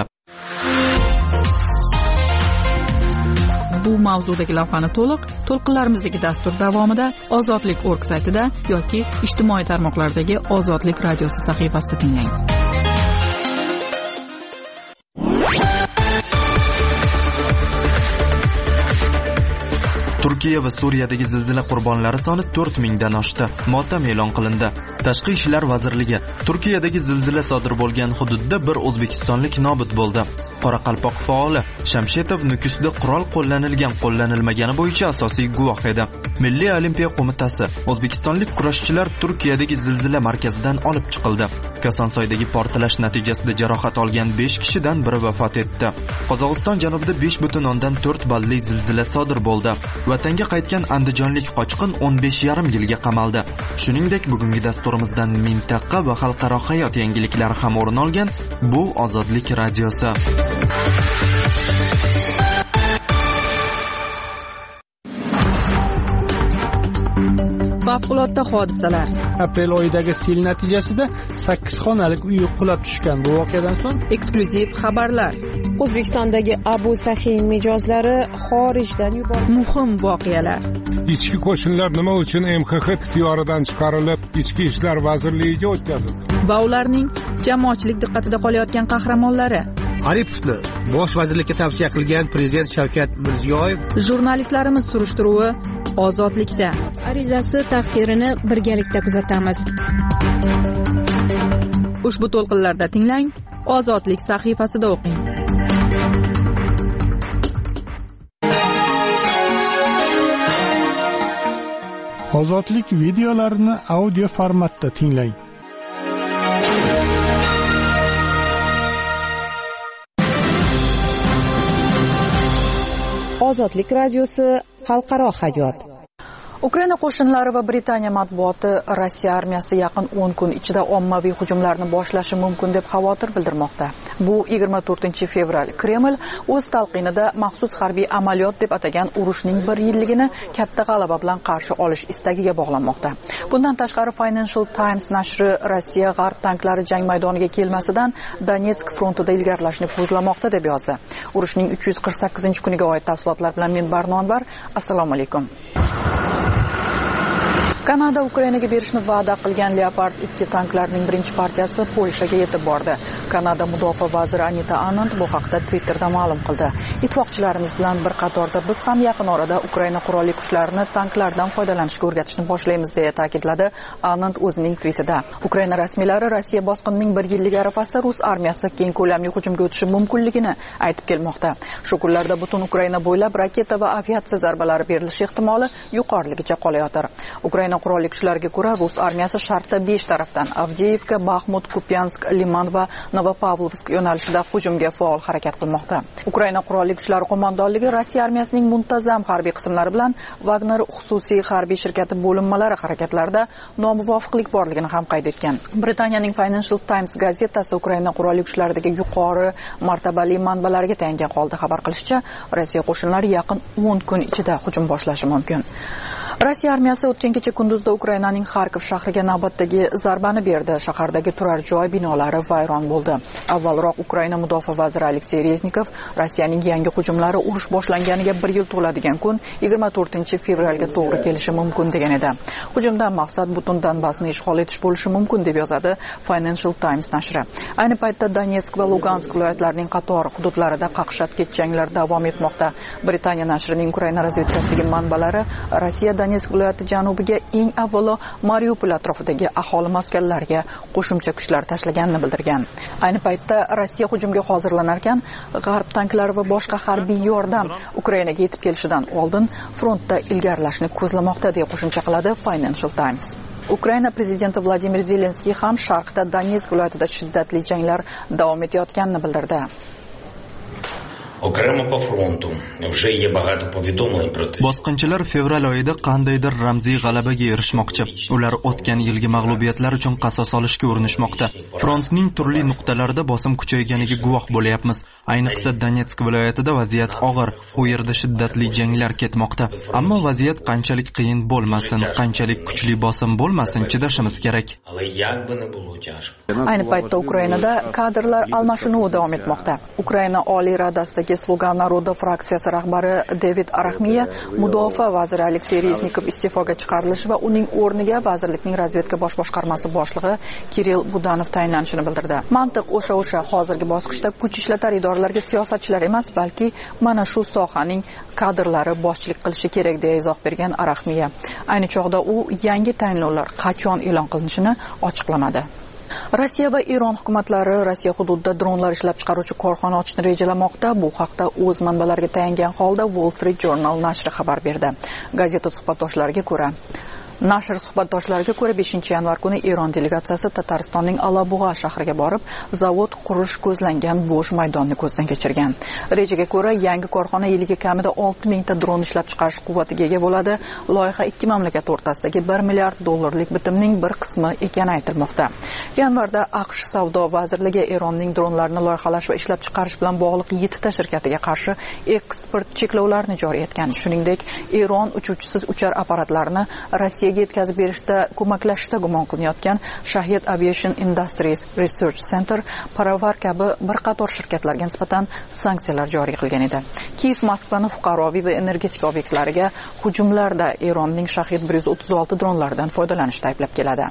Bu mavzudagi lavhani to'lqinlarimizdagi dastur davomida ozodlik.org saytida yoki ijtimoiy tarmoqlardagi Ozodlik radiosi sahifasida tinglang. Turkiya va Suriyadagi zilzila qurbonlari soni 4000 dan oshdi. Motam e'lon qilindi. Tashqi ishlar vazirligi Turkiyadagi zilzila sodir bo'lgan hududda bir o'zbekistonlik nobud bo'ldi. Qoraqalpoq faoli Shamshetov Nukusda qurol qo'llanilmagani bo'yicha asosiy guvoh edi. Milliy olimpiya qo'mitasi o'zbekistonlik kurashchilar Turkiyadagi zilzila markazidan olib chiqildi. Kosonsoydagi portlash natijasida jarohat olgan 5 kishidan biri vafot etdi. Qozog'iston janubida 5.4 balli zilzila sodir bo'ldi. Vatanga qaytgan andijonlik qochqin 15,5 yilga qamaldi. Shuningdek, bugungi dasturimizdan mintaqa va xalqaro hayot yangiliklari ham o'rin olgan. Bu Ozodlik radiosi. Favqulodda hodisalar. Aprel oyidagi sel natijasida 8 xonalik uy qulab tushgan. Bu voqeadan so'ng eksklyuziv xabarlar. O'zbekistondagi Abu Sahiy mijozlari xorijdan yuborildi. Muhim voqealar. Ichki qo'shinlar nima uchun MXX ixtiyoridan chiqarilib, Ichki ishlar vazirligiga o'tkazildi? Va ularning jamoatchilik diqqatida qolayotgan qahramonlari. Aripovni bosh vazirlikka tavsiya qilgan prezident Shavkat Mirziyoyev. Jurnalistlarimiz surishtiruvi Ozodlikda. Arizasi taqdirini birgalikda kuzatamiz. Ushbu to'lqinlarda tinglang, Ozodlik sahifasida o'qing. Ozodlik videolarini audio formatda tinglang. Ozodlik radiosi xalqaro hayot. Ukraina qo'shinlari va Britaniya matbuoti Rossiya armiyasi yaqin 10 kun ichida ommaviy hujumlarni boshlashi mumkin deb xavotir bildirmoqda. Bu 24-fevral Kreml o'z talqinida maxsus harbiy amaliyot deb atagan urushning 1 yilligini katta g'alaba bilan qarshi olish istagiga bog'lanmoqda. Bundan tashqari Financial Times nashri Rossiya g'arb tanklari jang maydoniga kelmasidan Donetsk frontida ilgarilashni ko'zlamoqda deb yozdi. Urushning 348-kuniga oid tafsilotlar bilan men Barno Anvar. Assalomu alaykum. Kanada Ukrainaga berishni va'da qilgan Leopard 2 tanklarining birinchi partiyasi Polshaga yetib bordi. Kanada mudofaa vaziri Anita Anand bu haqda Twitterda ma'lum qildi. Ittifoqchilarimiz bilan bir qatorda biz ham yaqin orada Ukraina qurolli kuchlarini tanklardan foydalanishga o'rgatishni boshlaymiz deya ta'kidladi Anand o'zining tweetida. Ukraina rasmiylari Rossiya bosqinining 1 yilligi arafasida Rus armiyasi keng ko'lamli hujumga o'tishi mumkinligini aytib kelmoqda. Shu kunlarda butun Ukraina bo'ylab raketa va aviatsiya zarbalari berilishi ehtimoli yuqoriligicha qolayotir. Ukraina qurolli kuchlariga ko'ra Rus armiyasi shartda 5 tarafdan Avdiivka, Baxmut, Kupyansk, Liman va Novopavlovsk yo'nalishida hujumga faol harakat qilmoqda. Ukraina qurolli kuchlari qo'mondonligi Rossiya armiyasining muntazam harbiy qismlari bilan Wagner xususiy harbiy shirkati bo'linmalari harakatlarida nomuvofiqlik borligini ham qayd etgan. Britaniyaning Financial Times gazetasi Ukraina qurolli kuchlaridagi yuqori martabali manbalarga tayangan holda xabar qilishicha, Rossiya qo'shinlari yaqin 10 kun ichida hujum boshlashi mumkin. Rossiya armiyasi o'tgan kecha kunduzda Ukrainaning Xarkov shahriga navbatdagi zarbani berdi. Shahardagi turar joy binolari vayron bo'ldi. Avvalroq Ukraina mudofaa vaziri Aleksey Reznikov Rossiyaning yangi hujumlari urush boshlanganiga 1 yil to'ladigan kun 24-fevralga to'g'ri kelishi mumkin degan edi. Hujumdan maqsad butun Donbassni ishg'ol etish bo'lishi mumkin deb yozadi Financial Times nashri. Ayni paytda Donetsk va Lugansk viloyatlarining qator hududlarida qaqshatqich janglar davom etmoqda. Britaniya nashrining Ukraina razvedkasidagi manbalari Rossiya Donetsk viloyati janubiga eng avvalo Mariupol atrofidagi aholi maskanlariga qo'shimcha kuchlar tashlaganini bildirgan. Ayni paytda Rossiya hujumga hozirlanarkan, g'arb tanklari va boshqa harbiy yordam Ukrainaga yetib kelishidan oldin frontda ilgarilashni ko'zlamoqda, deya qo'shimcha qiladi Financial Times. Ukraina prezidenti Vladimir Zelenskiy ham sharqda Donetsk viloyatida shiddatli janglar davom etayotganini bildirdi. Bosqinchilar fevral oyida qandaydir ramziy g'alabaga erishmoqchi. Ular o'tgan yilgi mag'lubiyatlar uchun qasos olishga urinishmoqda. Frontning turli nuqtalarida bosim kuchayganiga guvoh bo'lyapmiz. Ayniqsa Donetsk viloyatida vaziyat og'ir. U yerda shiddatli janglar ketmoqda. Ammo vaziyat qanchalik qiyin bo'lmasin, qanchalik kuchli bosim bo'lmasin, chidashimiz kerak. Ayni paytda Ukrainada kadrlar almashinuvi davom etmoqda. Ukraina Oliy Radasidagi Sluga Naroda fraksiyasi rahbari David Araxmiya mudofaa vaziri Aleksey Reznikov iste'foga chiqarilishi va uning o'rniga vazirlikning razvedka bosh boshqarmasi boshlig'i Kirill Budanov tayinlanishini bildirdi. Mantiq o'sha hozirgi bosqichda kuch ishlatar idoralarga siyosatchilar emas, balki mana shu sohaning kadrlari boshchilik qilishi kerak, deya izoh bergan Araxmiya. Ayni chog'da u yangi tayinlovlar qachon e'lon qilinishini ochiqlamadi. Rossiya va Eron hukumatlari Rossiya hududida dronlar ishlab chiqaruvchi korxona ochishni rejalamoqda. Bu haqda o'z manbalariga tayangan holda Wall Street Journal nashri xabar berdi. Gazeta suhbatdoshlariga ko'ra 5-yanvar kuni Eron delegatsiyasi Tataristonning Alabug'a shahriga borib, zavod qurish ko'zlangan bo'sh maydonni ko'zdan kechirgan. Rejaga ko'ra, yangi korxona yiliga kamida 6000 ta dron ishlab chiqarish quvvatiga ega bo'ladi. Loyiha ikki mamlakat o'rtasidagi $1 milliard bitimning bir qismi ekani aytilmoqda. Yanvarda AQSh savdo vazirligi Eronning dronlarni loyihalash va ishlab chiqarish bilan bog'liq 7 ta shirkatiga qarshi eksport cheklovlarini joriy etgan. Shuningdek, Eron uchuvchisiz uchar apparatlarini Rossiyaga yetkazib berishda ko'maklashishda gumon qilinayotgan Shahid Aviation Industries Research Center, Paravar kabi bir qator shirkatlarga nisbatan sanksiyalar joriy qilgan edi. Kiyev Moskvani fuqaroviy va energetik obyektlariga hujumlarda Eronning Shahid 136 dronlaridan foydalanishda ayblab keladi.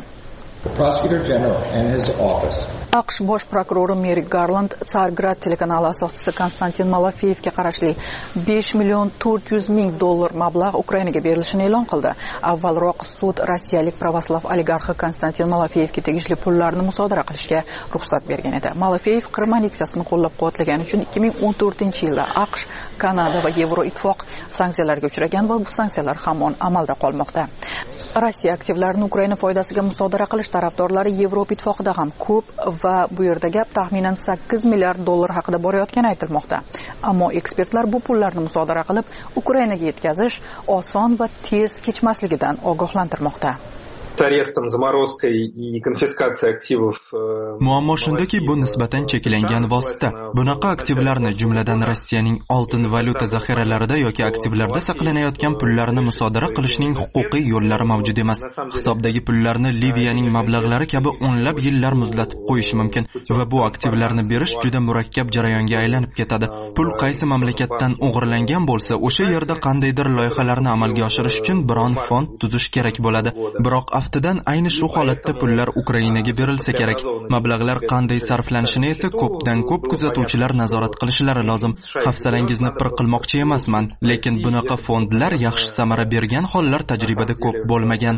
AQSh bosh prokurori Merrick Garland Tsargrad telekanali asoschisi Konstantin Malafeyevga qarashli $5,4 million mablag' Ukrainaga berilishini e'lon qildi. Avvalroq sud rossiyalik pravoslav oligarxi Konstantin Malafeyevga tegishli pullarni musodara qilishga ruxsat bergan edi. Malafeyev Qrim anneksiyasini qo'llab-quvvatlagani uchun 2014-yilda AQSh, Kanada va Yevroittifoq sanksiyalarga uchragan va bu sanksiyalar hamon amalda qolmoqda. Rossiya aktivlarini Ukraina foydasiga musodara qilish tarafdorlari Yevroittifoqida ham ko'p va bu yerda gap taxminan $8 milliard haqida borayotgani aytilmoqda. Ammo ekspertlar bu pullarni musodara qilib, Ukrainaga yetkazish oson va tez kechmasligidan ogohlantirmoqda. Muammo shundaki, bu nisbatan cheklangan vosita. Bunaqa aktivlarni, jumladan Rossiyaning oltin valyuta zaxiralarida yoki aktivlarda saqlanayotgan pullarni musodara qilishning huquqiy yo'llari mavjud emas. Hisobdagi pullarni Liviyaning mablag'lari kabi o'nlab yillar muzlatib qo'yish mumkin va bu aktivlarni berish juda murakkab jarayonga aylanib ketadi. Pul qaysi mamlakatdan o'g'irlangan bo'lsa, o'sha yerda qandaydir loyihalarni amalga oshirish uchun biron fond tuzish kerak bo'ladi. Biroq haftadan ayni shu holatda pullar Ukrainaga berilsa kerak. Mablag'lar qanday sarflanishini esa ko'pdan ko'p kuzatuvchilar nazorat qilishlari lozim. Hafsalangizni pir qilmoqchi emasman, lekin bunaqa fondlar yaxshi samara bergan hollar tajribada ko'p bo'lmagan.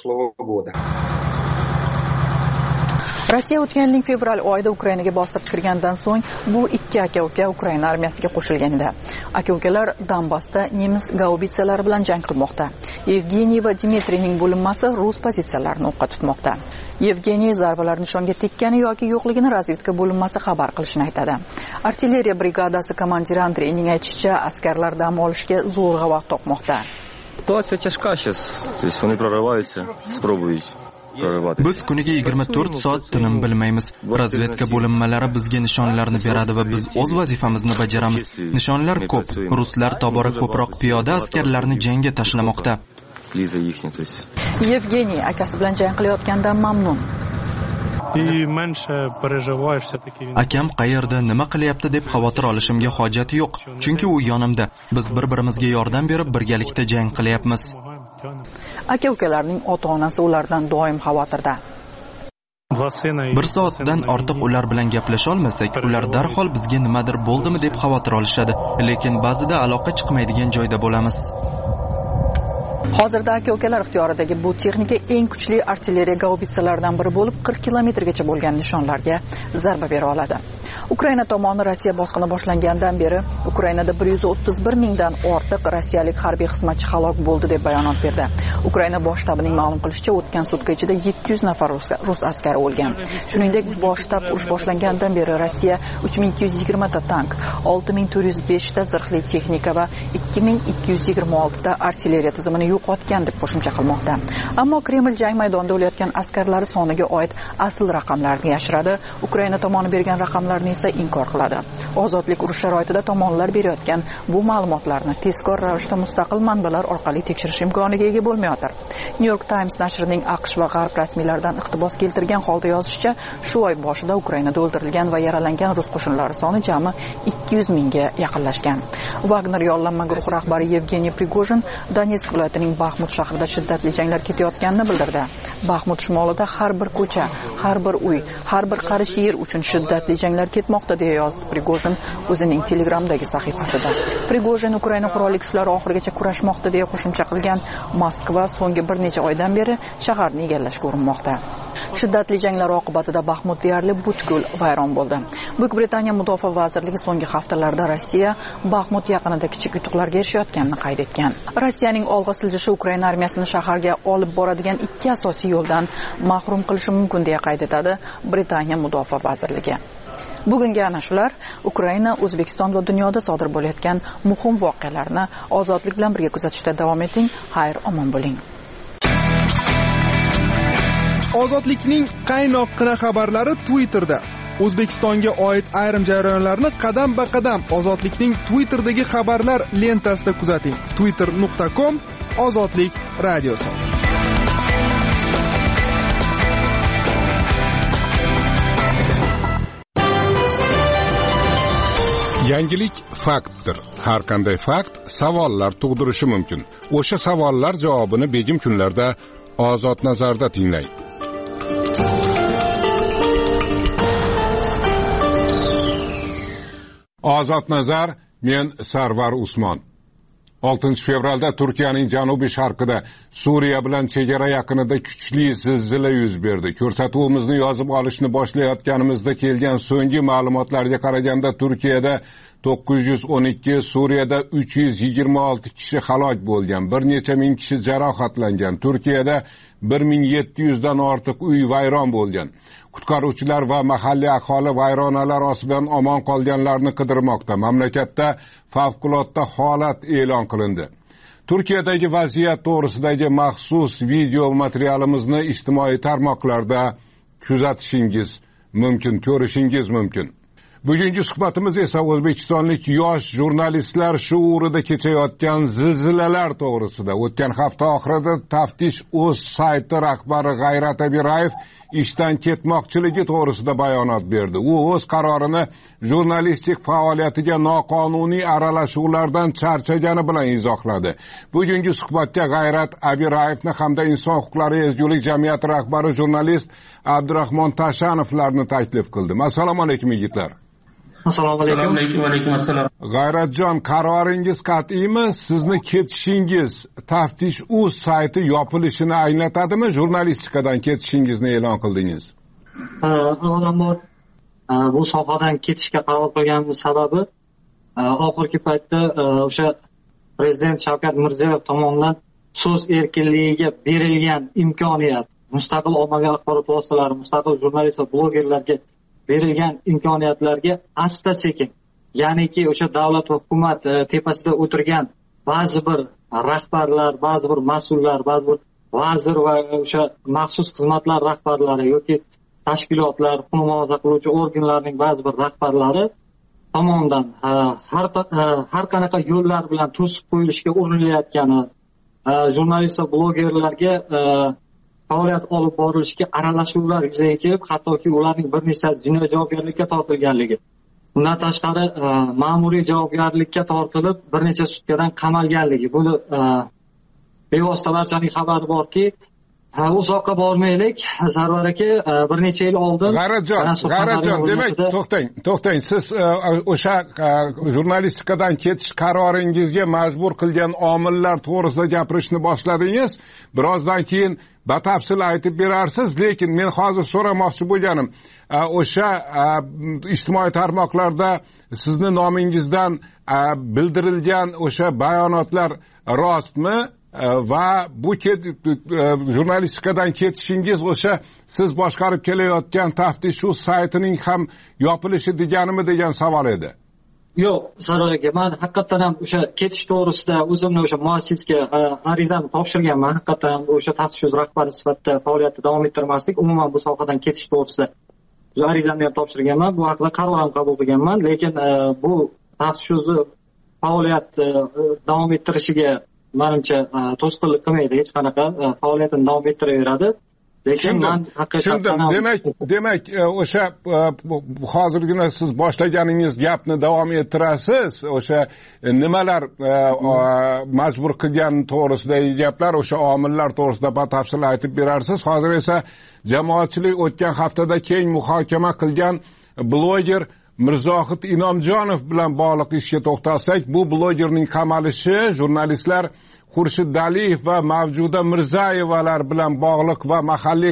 Rossiya o'tgan yilning fevral oyida Ukrainaga bostirib kirgandan so'ng bu ikki aka-uka Ukraina armiyasiga qo'shilgan edi. Aka-ukalar Donbassda nemis gaubitsalari bilan jang qilmoqda. Yevgeniy va Dmitriyning bo'linmasi rus pozitsiyalarini o'qqa tutmoqda. Yevgeniy zarbalar nishonga tekkani yoki yo'qligini razvedka bo'linmasi xabar qilishini aytadi. Artilleriya brigadasi komandiri Andreyning aytishicha, askarlar dam olishga zo'rg'a vaqt topmoqda. Situatsiya tashqa сейчас. То есть они прорываются, спробуют. Biz kuniga 24 soat tinim bilmaymiz. Razvedka bo'linmalari bizga nishonlarni beradi va biz o'z vazifamizni bajaramiz. Nishonlar ko'p. Ruslar tobora ko'proq piyoda askarlarni jangga tashlamoqda. Yevgeniy akasi bilan jang qilayotgandan mamnun. Akam qayerda, nima qilyapti deb xavotir olishimga hojat yo'q, chunki u yonimda. Biz bir-birimizga yordam berib birgalikda jang qilyapmiz. Aka-ukalarning ota-onasi ulardan doim xavotirda. Bir soatdan ortiq ular bilan gaplasha olmasak, ular darhol bizga nimadir bo'ldimi deb xavotir olishadi, lekin ba'zida aloqa chiqmaydigan joyda bo'lamiz. Hozirda aka-ukalar ixtiyoridagi bu texnika eng kuchli artilleriya gaubitsalaridan biri bo'lib 40 kilometrgacha bo'lgan nishonlarga zarba bera oladi. Ukraina tomoni Rossiya bosqini boshlangandan beri Ukrainada 131 mingdan ortiq rossiyalik harbiy xizmatchi halok bo'ldi deb bayonot berdi. Ukraina bosh shtabining ma'lum qilishicha, o'tgan sutka ichida 700 nafar rus askari o'lgan. Shuningdek, bosh shtab urush boshlangandan beri Rossiya 3220 ta tank, 6405 ta zirhli texnika va 2226 ta artilleriya tizimini yo'qotgan deb qo'shimcha qilmoqda. Ammo Kreml jang maydonida o'layotgan askarlari soniga oid asl raqamlarni yashiradi. Ukraina tomoni bergan raqamlarni esa inkor qiladi. Ozodlik urush sharoitida tomonlar berayotgan bu ma'lumotlarni tezkor ravishda mustaqil manbalar orqali tekshirish imkoniga ega bo'lmayotir. New York Times nashrining AQSh va G'arb rasmiylaridan iqtibos keltirgan holda yozishicha, shu oy boshida Ukrainada o'ldirilgan va yaralangan rus qo'shinlari soni jami 200 mingga yaqinlashgan. Wagner yollanma guruhi rahbari Yevgeniy Prigojin Donetsk viloyatining Baxmut shahrida shiddatli janglar ketayotganini bildirdi. Baxmut shimolida har bir ko'cha, har bir uy, har bir qarish yer uchun shiddatli janglar ketmoqda deya yozdi Prigojin o'zining Telegramdagi sahifasida. Prigojin Ukraina qurolli kuchlari oxirigacha kurashmoqda deya qo'shimcha qilgan. Moskva so'nggi bir necha oydan beri shaharni egallashga urinmoqda. Shiddatli janglar oqibatida Baxmut deyarli butkul vayron bo'ldi. Buyuk Britaniya mudofaa vazirligi so'nggi haftalarda Rossiya Baxmut yaqinida kichik yutuqlarga erishayotganini qayd etgan. Rossiyaning olg'a siljishi Ukraina armiyasini shaharga olib boradigan ikki asosiy yo'ldan mahrum qilishi mumkin deya qayd etadi Britaniya mudofaa vazirligi. Bugungi ana shular Ukraina, O'zbekiston va dunyoda sodir bo'layotgan muhim voqealarni ozodlik bilan birga kuzatishda davom eting. Xayr, omon bo'ling. Ozodlikning qaynoqqina xabarlari Twitterda. O'zbekistonga oid ayrim jarayonlarni qadam-ba-qadam Ozodlikning Twitterdagi xabarlar lentasida kuzating. twitter.com Ozodlik radiosi. Yangilik faktdir. Har qanday fakt savollar tug'dirishi mumkin. O'sha savollar javobini begim kunlarda Ozod nazarda tinglang. Ozod nazar, men Sarvar Usmon. 6 fevralda Turkiyaning janubiy sharqida Suriya bilan chegara yaqinida kuchli zilzila yuz berdi. Ko'rsatuvimizni yozib olishni boshlayotganimizda kelgan so'nggi ma'lumotlarga qaraganda Turkiyada 912, Suriyada 326 kishi halok bo'lgan, bir necha ming kishi jarohatlangan. Turkiyada 1700 dan ortiq uy vayron bo'lgan. Qutqaruvchilar va mahalliy aholi vayronalar ostidan omon qolganlarni qidirmoqda. Mamlakatda favqulodda holat e'lon qilindi. Turkiyadagi vaziyat to'g'risidagi maxsus video materialimizni ijtimoiy tarmoqlarda kuzatishingiz mumkin, ko'rishingiz mumkin. Bugungi suhbatimiz esa o'zbekistonlik yosh jurnalistlar shuurida kechayotgan zilzilalar to'g'risida. O'tgan hafta oxirida Taftish o'z sayti rahbari G'ayrat Abirayev ishdan ketmoqchiligi to'g'risida bayonot berdi. U o'z qarorini jurnalistik faoliyatiga noqonuniy aralashuvlardan charchagani bilan izohladi. Bugungi suhbatga G'ayrat Abirayevni hamda Inson huquqlari ezgulik jamiyati rahbari jurnalist Abdurahmon Tashanovlarni taklif qildim. Assalomu alaykum yigitlar. Assalomu alaykum. Va alaykum assalom. G'ayratjon, qaroringiz qat'iymi? Sizni ketishingiz Taftish.uz sayti yopilishini anglatadimi? Jurnalistikadan ketishingizni e'lon qildingiz. Avvalambor bu sohadan ketishga qaror qilganimiz sababi oxirgi paytda o'sha Prezident Shavkat Mirziyoyev tomonidan so'z erkinligiga berilgan imkoniyat, mustaqil ommaviy axborot vositalari, mustaqil jurnalist va blogerlarga berilgan imkoniyatlarga asta-sekin, ya'niki o'sha davlat va hukumat tepasida o'tirgan ba'zi bir rahbarlar, ba'zi bir mas'ullar, ba'zi bir vazir va o'sha maxsus xizmatlar rahbarlari yoki tashkilotlar, huquqni muhofaza qiluvchi organlarning ba'zi bir rahbarlari tomonidan har qanaqa yo'llar bilan to'sib qo'yilishga urinilayotgani, jurnalist va blogerlarga faoliyat olib borilishiga aralashuvlar yuzaga kelib, hattoki ularning bir nechta jinoiy javobgarlikka tortilganligi. Undan tashqari ma'muriy javobgarlikka tortilib, bir necha sutkadan qamalganligi. Buni bevosita barchaning xabari borki, Uzoqqa bormaylik, Sarvar aka, bir necha yil oldin G'ayratjon, demak, to'xtang. Siz o'sha jurnalistikadan ketish qaroringizga majbur qilgan omillar to'g'risida gapirishni boshladingiz. Birozdan keyin batafsil aytib berarsiz, lekin men hozir so'ramoqchi bo'lganim, o'sha ijtimoiy tarmoqlarda sizni nomingizdan bildirilgan o'sha bayonotlar rostmi? Va bu jurnalistikadan ketishingiz o'sha siz boshqarib kelayotgan taftishuv saytining ham yopilishi deganimi degan savol edi. Yo'q, Sarvar aka, men haqiqatan ham o'sha ketish to'g'risida o'zimni o'sha muassisga arizamni topshirganman. Haqiqatan ham o'sha taftishuv rahbari sifatida faoliyatni davom ettirmaslik, umuman bu sohadan ketish to'g'risida arizamni ham topshirganman. Bu haqida qaror ham qabul qilganman, lekin bu taftishuv faoliyat davom ettirishiga menimcha to'sqinlik qilmaydi, hech qanaqa faoliyatini davom ettiraveradi. Lekin men haqiqatan demak o'sha hozirgina siz boshlaganingiz gapni davom ettirasiz. O'sha nimalar majbur qilgan to'g'risidagi gaplar, o'sha omillar to'g'risida batafsil aytib berarsiz. Hozir esa jamoatchilik o'tgan haftada keng muhokama qilgan bloger Mirzohid Inomjonov bilan bog'liq ishga to'xtalsak, bu blogerning qamalishi jurnalistlar Xurshid Daliyev va Mavjuda Mirzayevalar bilan bog'liq va mahalliy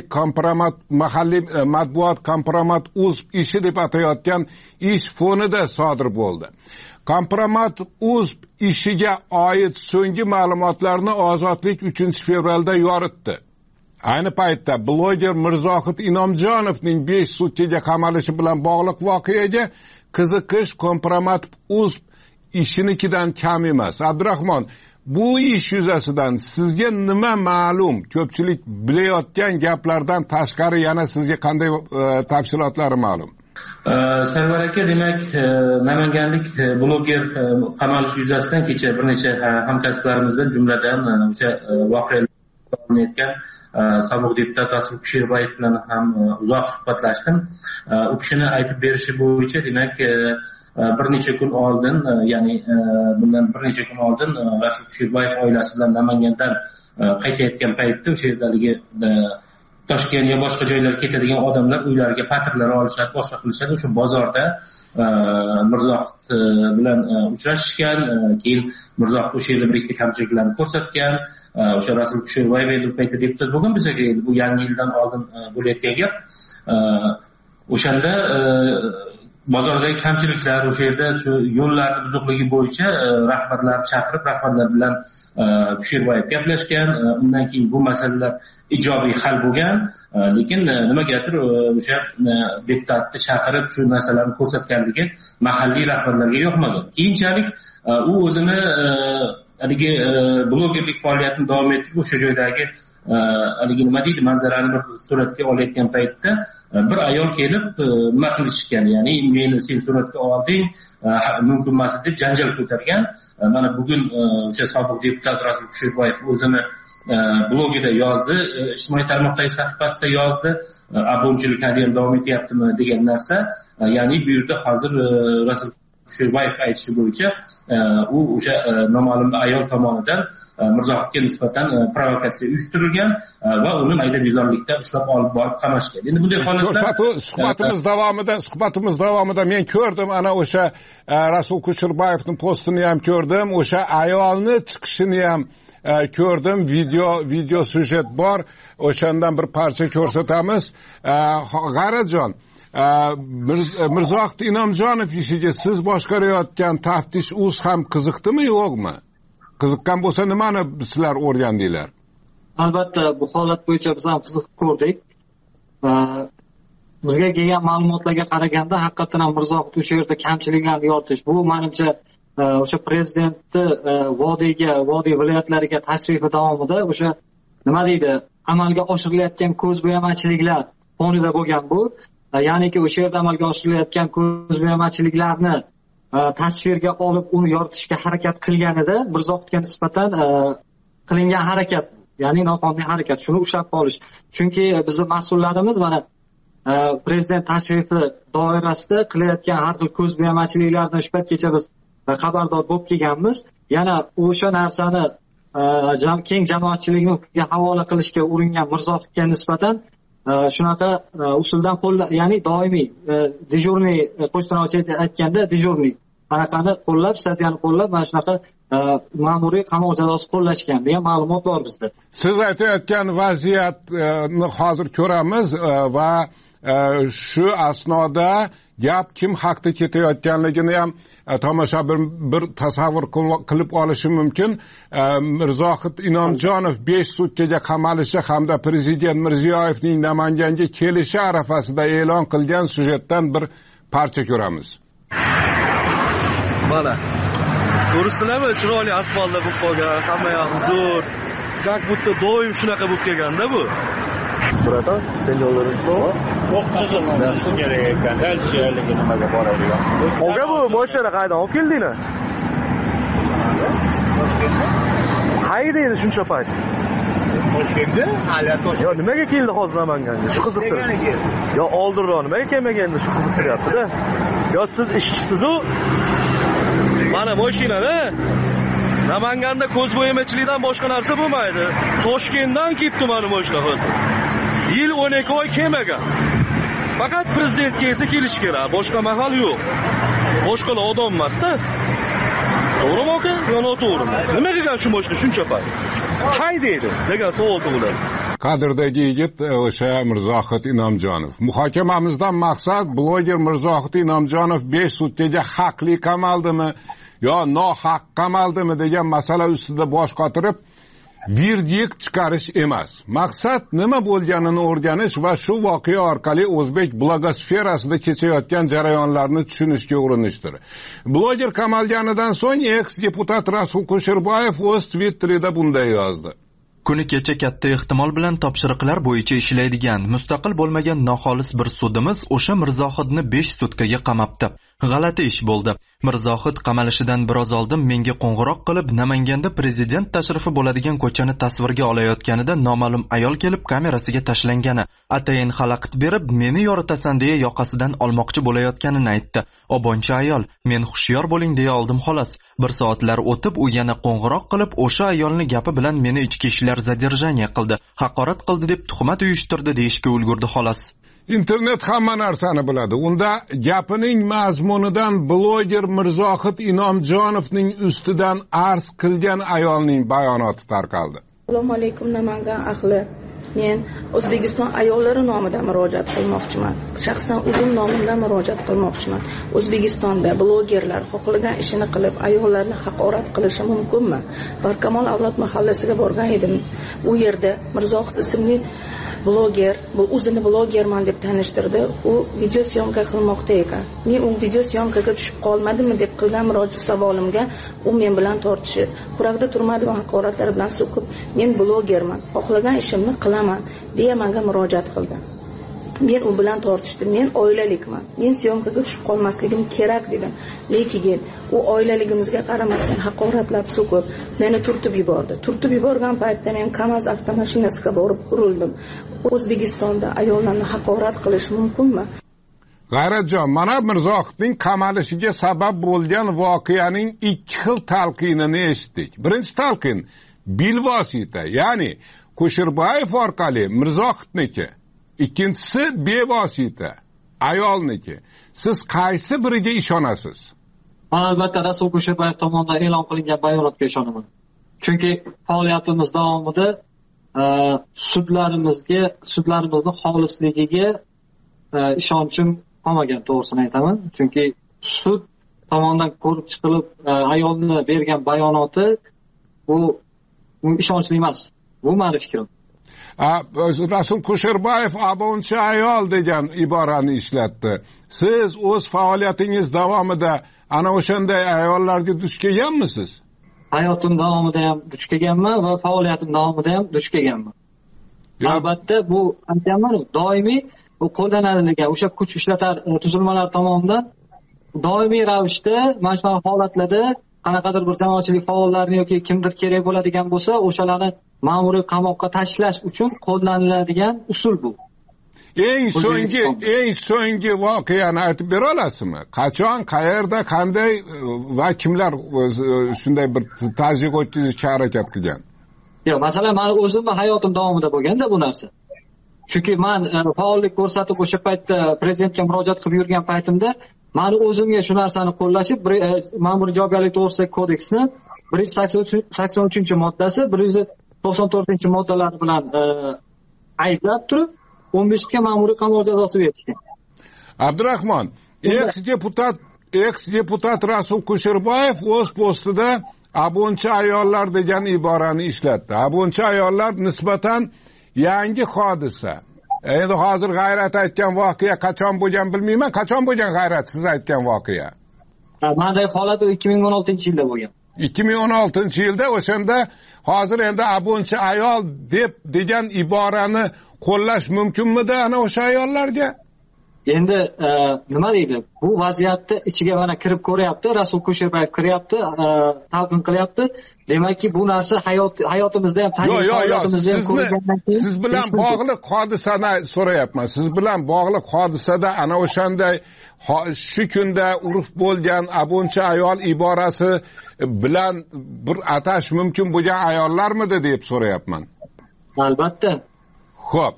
matbuot Kompromat.uz ishi deb atayotgan ish fonida sodir bo'ldi. Kompromat.uz ishiga oid so'nggi ma'lumotlarni Ozodlik 3-fevralda yoritdi. Ayni paytda bloger Mirzohid Inomjonovning 5 sutkaga qamalishi bilan bog'liq voqeaga qiziqish Kompromat.uz ishinikidan kam emas. Abdurahmon, bu ish yuzasidan sizga nima ma'lum? Ko'pchilik bilayotgan gaplardan tashqari yana sizga qanday tafsilotlari ma'lum? Sarvar aka, demak, namanganlik bloger qamalishi yuzasidan kecha bir necha hamkasblarimizdan, jumladan o'sha voqealar etgan sobiq deputat Rasul Kusherbayev bilan ham uzoq suhbatlashdim. U kishini aytib berishi bo'yicha, demak, bir necha kun oldin, ya'ni bundan bir necha kun oldin Rasul Kusherbayev oilasi bilan Namangandan qaytayotgan paytda o'sha yerdagi Toshkent va boshqa joylarga ketadigan odamlar uylariga patrlar olishadi, boshqa qilishadi. O'sha bozorda Mirzohid bilan uchrashishgan, keyin Mirzohid o'sha yerda bir ikkita kamchiliklarni ko'rsatgan. O'sha Rasul Kusherbayev endi paytda deputat bo'lgan, bizga bu yangi yildan oldin bo'layotgan gap. O'shanda bozordagi kamchiliklar, o'sha yerda shu yo'llarning buzuqligi bo'yicha rahbarlar chaqirib, rahbarlar bilan Kusherbayev gaplashgan. Undan keyin bu masalalar ijobiy hal bo'lgan, lekin nimagadir o'sha deputatni chaqirib shu narsalarni ko'rsatganligi mahalliy rahbarlarga yoqmagan. Keyinchalik u o'zini haligi blogerlik faoliyatini davom ettirib, o'sha joydagi haligi nima deydi, manzarani bir suratga olayotgan paytda bir ayol kelib nima qilishgan, ya'ni meni sen suratga olding, mumkin emas deb janjal ko'targan. Mana bugun o'sha sobiq deputat Rasul Kusherbayev o'zini blogida yozdi, ijtimoiy tarmoqdagi sahifasida yozdi, abunchilik hali ham davom etyaptimi degan narsa. Ya'ni bu yerda hozir Rasul Kusherbayev aytishi bo'yicha u o'sha noma'lum ayol tomonidan Mirzohidga nisbatan provokatsiya uyushtirilgan va uni mayda bezorlikda ushlab olib borib qamashgan. Endi bunday holatlar suhbatimiz davomida men ko'rdim, ana o'sha Rasul Kusherbayevning postini ham ko'rdim, o'sha ayolni chiqishini ham ko'rdim, video syujet bor, o'shandan bir parcha ko'rsatamiz. G'ayratjon, Mirzohid Inomjonov ishiga siz boshqarayotgan taftish.uz ham qiziqdimi, yo'qmi? Qiziqqan bo'lsa nimani sizlar o'rgandinglar? Albatta, bu holat bo'yicha biz ham qiziqib ko'rdik. Bizga kelgan ma'lumotlarga qaraganda haqiqatan ham Mirzohid o'sha yerda kamchiliklarni yoritish, bu menimcha o'sha prezidentni vodiy viloyatlariga tashrifi davomida o'sha nima deydi, amalga oshirilayotgan ko'zbo'yamachiliklar fonida bo'lgan bu. Ya'niki o'sha yerda amalga oshirilayotgan ko'zbo'yamachiliklarni tasvirga olib uni yoritishga harakat qilganida Mirzohidga nisbatan qilingan harakat, ya'ni noqonuniy harakat, shuni ushlab qolish. Chunki bizning mas'ullarimiz mana prezident tashrifi doirasida qilayotgan har xil ko'zbo'yamachiliklardan shu paytgacha biz xabardor bo'lib kelganmiz. Yana o'sha narsani keng jamoatchilikka havola qilishga uringan Mirzohidga nisbatan shunaqa usuldan ya'ni doimiy dejurniy qo'shtirnochi aytganda dejurniy anaqani qo'llab, statyani qo'llab, mana shunaqa ma'muriy qamoq jazosi qo'llashgan degan ma'lumot bor bizda. Siz aytayotgan vaziyatni hozir ko'ramiz va shu asnoda gap kim haqda ketayotganligini ham tomoshabin bir tasavvur qilib olishi mumkin. Mirzohid Inomjonov 5 sutkaga qamalishi hamda prezident Mirziyoyevning Namanganga kelishi arafasida e'lon qilgan syujetdan bir parcha ko'ramiz. Mana ko'rsizlarmi, chiroyli asfaltlar bo'lib qolgan, hamma yoq huzur. Как будто doim shunaqa bo'lib kelganda bu. Burada yo'llaringiz bor. 900 so'm kerak ekan. Dalsiyaligi nimaga boradigan. Oga bu moshina qaydan olib keldinglar? Qayda edi shuncha payt? Toshkentda? Yo, nimaga keldi hozir Namanganga? Shu qiziqtirdi. Yo, oldinroq nimaga kelmaganda shu qiziqtiryapti-da. Yo, siz ishchisiz-ku. Mana mashinada Namanganda ko'zbo'yamachilikdan boshqa narsa bo'lmaydi. Toshkentdan ketdi mana mashina hozir. Yil 12 oy kelmagan. Faqat prezident kelsa kelish kerak, boshqa mahal yo'q. Boshqalar odam emas-da. To'g'rimi aka? Yo, noto'g'rimi? Nima qilgan shu mashina shuncha payt? Qayda edi? degan savol tug'iladi. Qadrdagi yigit o'sha Mirzohid Inomjonov. Muhokamamizdan maqsad bloger Mirzohid Inomjonov 5 sutkaga haqli qamaldimi yo nohaq qamaldimi degan masala ustida bosh qotirib verdikt chiqarish emas. Maqsad nima bo'lganini o'rganish va shu voqea orqali o'zbek blogosferasida kechayotgan jarayonlarni tushunishga urinishdir. Bloger qamalganidan so'ng eks-deputat Rasul Kusherbayev o'z Twitterida bunday yozdi. Kuni kecha katta ehtimol bilan topshiriqlar bo'yicha ishlaydigan mustaqil bo'lmagan noxolis bir sudimiz o'sha Mirzohidni 5 sutkaga qamabdi. G'alati ish bo'ldi. Mirzohid qamalishidan biroz oldin menga qo'ng'iroq qilib, Namanganda prezident tashrifi bo'ladigan ko'chani tasvirga olayotganida noma'lum ayol kelib kamerasiga tashlangani, atayin xalaqit berib, meni yoritasan deya yoqasidan olmoqchi bo'layotganini aytdi. Obonchi ayol, men hushyor bo'ling deya oldim xolos. Bir soatlar o'tib u yana qo'ng'iroq qilib, o'sha ayolni gapi bilan meni ichki ishlar zadержание qildi, haqorat qildi deb tuhmat uyushtirdi deyishga ulgurdi xolos. Internet hamma narsani biladi. Unda gapining mazmunidan bloger Mirzohid Inomjonovning ustidan arz qilgan ayolning bayonoti tarqaldi. Assalomu alaykum Namangan ahli. Men O'zbekiston ayollari nomidan murojaat qilmoqchiman. Shaxsan o'zim nomimdan murojaat qilmoqchiman. O'zbekistonda blogerlar xohlagan ishini qilib, ayollarni haqorat qilishi mumkinmi? Barkamol avlod mahallasiga borgan edim. U yerda Mirzohid ismli bloger, bu o'zini blogerman deb tanishtirdi. U video syomka qilmoqda ekan. Men u video syomkaga tushib qolmadimmi deb qilgan murojaat savolimga u men bilan tortishib, quraqda turmadigan haqoratlar bilan so'kib, men blogerman, xohlagan ishimni qilaman deya menga murojaat qildi. Men u bilan tortishdim. Men oilalikman. Men syomkaga tushib qolmasligim kerak dedim. Lekin u oilaligimizga qaramasdan haqoratlab so'kib, meni turtib yubordi. Turtib yuborgan paytda men KAMAZ avtomashinasiga borib urildim. O'zbekistonda ayollarni haqorat qilish mumkinmi? G'ayratjon, mana Mirzohidning qamalishiga sabab bo'lgan voqeaning 2 xil talqinini eshitdik. Birinchi talqin bilvosita, ya'ni Kusherbayev orqali Mirzohidniki. Ikkinchisi bevosita, ayolniki. Siz qaysi biriga ishonasiz? Albatta Rasul Kusherbayev tomonidan e'lon qilingan bayonotga ishonaman. Chunki faoliyatimiz davomida sudlarimizni xolisligiga ishonchim qolmagan, to'g'risini aytaman. Chunki sud tomonidan ko'rib chiqilib ayolni bergan bayonoti bu ishonchli emas. Bu meni fikrim. Rasul Kusherbayev abonchi ayol degan iborani ishlatdi. Siz o'z faoliyatingiz davomida ana o'shanday ayollarga duch kelganmisiz? Hayotim davomida ham duch kelganman va faoliyatim davomida ham duch kelganman. Albatta bu aytganman, doimiy bu qo'llaniladigan o'sha kuch ishlatar tuzilmalar tomonidan doimiy ravishda mana shunaqa holatlarda qanaqadir bir jamoatchilik faollarini yoki kimdir kerak bo'ladigan bo'lsa, o'shalarni ma'muriy qamoqqa tashlash uchun qo'llaniladigan usul bu. eng so'nggi voqeani aytib bera olasizmi? Qachon, qayerda, qanday va kimlar shunday bir tazyiq o'tkazishga harakat qilgan? Yo'q, masalan, meni o'zimni hayotim davomida bo'lganda bu narsa. Chunki men faollik ko'rsatib o'sha paytda prezidentga murojaat qilib yurgan paytimda meni o'zimga shu narsani qo'llashib, ma'muriy javobgarlik to'g'risidagi kodeksni 183-moddasi, 194-moddalari bilan ayblab turib, 15 ga ma'muriy qamoq jazosi berishgan. Abdurahmon, eks-deputat Rasul Kusherbayev o'z postida abunchi ayollar degan iborani ishlatdi. Abunchi ayollar nisbatan yangi hodisa. Endi hozir G'ayrat aytgan voqea qachon bo'lgan bilmayman. Qachon bo'lgan G'ayrat siz aytgan voqea? Mendagi holat 2016-yilda bo'lgan. 2016-yilda o'shanda hozir endi abunchi ayol degan iborani qo'llash mumkinmidi ana o'sha ayollarga? Endi nima deydi? Bu vaziyatni ichiga mana kirib ko'ryapti, Rasul Kusherbayev kiryapti, talqin qilyapti. Demakki, bu narsa hayotimizda ham, hayotimizda ham ko'rgandan keyin siz bilan bog'liq hodisani so'rayapman. Siz bilan bog'liq hodisada ana o'shanday shu kunda urf bo'lgan abunchi ayol iborasi bilan bir atash mumkin bo'lgan ayollarmidi deb so'rayapman. Albatta. Xo'p.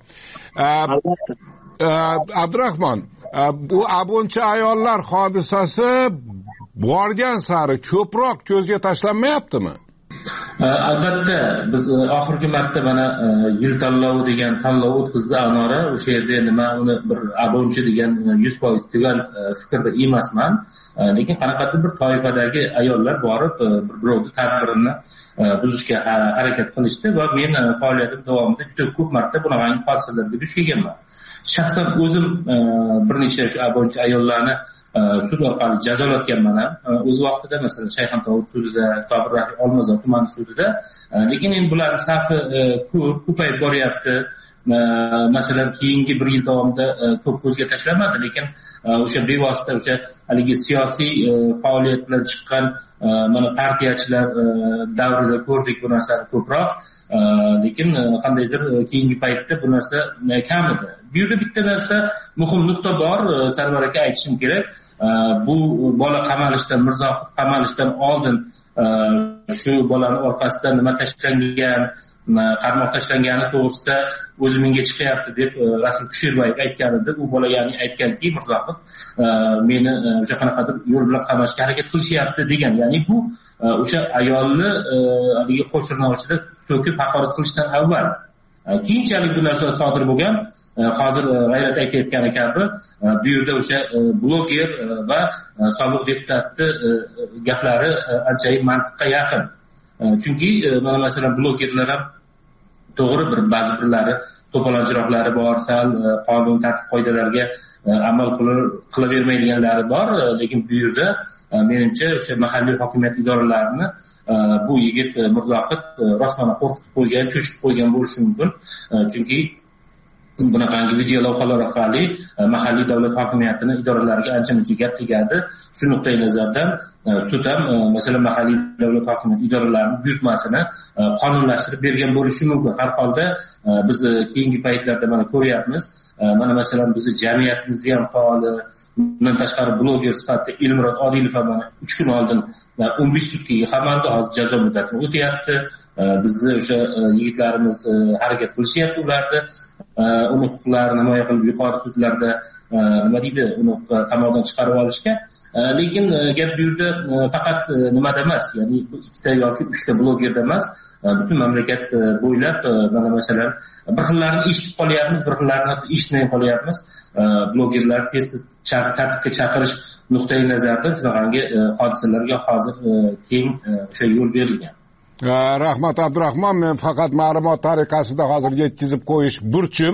Abdurahmon, bu abunchi ayollar hodisasi borgan sari ko'proq ko'zga tashlanmayaptimi? Albatta, biz oxirgi marta mana yil tanlovi degan tanlov o'tkazdi Anora. O'sha yerda nima uni bir abunchi degan 100% tugal fikrda emasman. Lekin qanaqadir bir toifadagi ayollar borib birovni tadbirini buzishga harakat qilishdi va men faoliyatim davomida juda ko'p marta bunaqa hodisalarga duch kelganman. Shaxsan o'zim bir necha shu abunchi ayollarni sud orqali jazolatganman ham. O'z vaqtida masalan Shayxontohur sudida, Sobir Rahim Olmazor tumani sudida. Lekin endi bularning safi ko'payib boryapti. Masalan keyingi bir yil davomida ko'p ko'zga tashlanmadi, lekin o'sha bevosita o'sha haligi siyosiy faoliyat bilan chiqqan mana partiyachilar davrida ko'rdik bu narsani ko'proq. Lekin qandaydir keyingi paytda bu narsa kam edi. Bu yerda bitta narsa muhim nuqta bor, Sarvar aka aytishim kerak. Bu bola qamalishdan, Mirzohid qamalishdan oldin shu bolaning orqasidan nima tashlangan, qarmoq tashlangani to'g'risida o'zi menga chiqyapti deb Rasul Kusherbayev aytgan edi. U bola ya'ni aytganki, Mirzohid meni o'sha qanaqadir yo'l bilan qamashga harakat qilishyapti degan. Ya'ni bu o'sha ayolni haligi qo'shirnovchida so'kib haqorat qilishdan avval. Keyinchalik bu narsa sodir bo'lgan. Hozir G'ayrat aytayotgani kabi bu yerda o'sha bloger va sobiq deputatni gaplari anchayin mantiqqa yaqin. Chunki mana masalan blogerlar ham to'g'ri ba'zi birlari to'polonchiroqlari bor, sal qonun tartib qoidalarga amal qilavermaydiganlari bor, lekin bu yerda menimcha o'sha mahalliy hokimiyat idoralarini bu yigit Mirzohid rostmana qo'rqitib qo'ygan, cho'chitib qo'ygan bo'lishi mumkin. Chunki bunaqangi video lavhalar orqali mahalliy davlat hokimiyatini idoralariga ancha-muncha gap tegadi. Shu nuqtai nazardan sud ham masalan mahalliy davlat hokimiyat idoralarining buyurtmasini qonunlashtirib bergan bo'lishi mumkin. Har holda biz keyingi paytlarda mana ko'ryapmiz. Mana masalan bizni jamiyatimizga ham faoli, bundan tashqari bloger sifatida Elmurod Odilov ham 3 kun oldin 15 sutkaga qamaldi, hozir jazo muddatini o'tyapti. Bizni o'sha yigitlarimiz harakat qilishyapti ularni uni huquqlarini himoya qilib yuqori sudlarda nima deydi, uni qamoqdan chiqarib olishga. Lekin gap bu yerda faqat nimada emas, ya'ni bu ikkita yoki uchta blogerda emas, butun mamlakat bo'ylab mana masalan bir xillarni eshitib qolyapmiz, bir xillarni eshitmay qolyapmiz. Blogerlar tez tartibga chaqirish nuqtai nazaridan shunaqangi hodisalarga hozir keng o'sha yo'l berilgan. Rahmat Abdurahmon, men faqat ma'lumot tariqasida hozir yetkazib qo'yish burchim.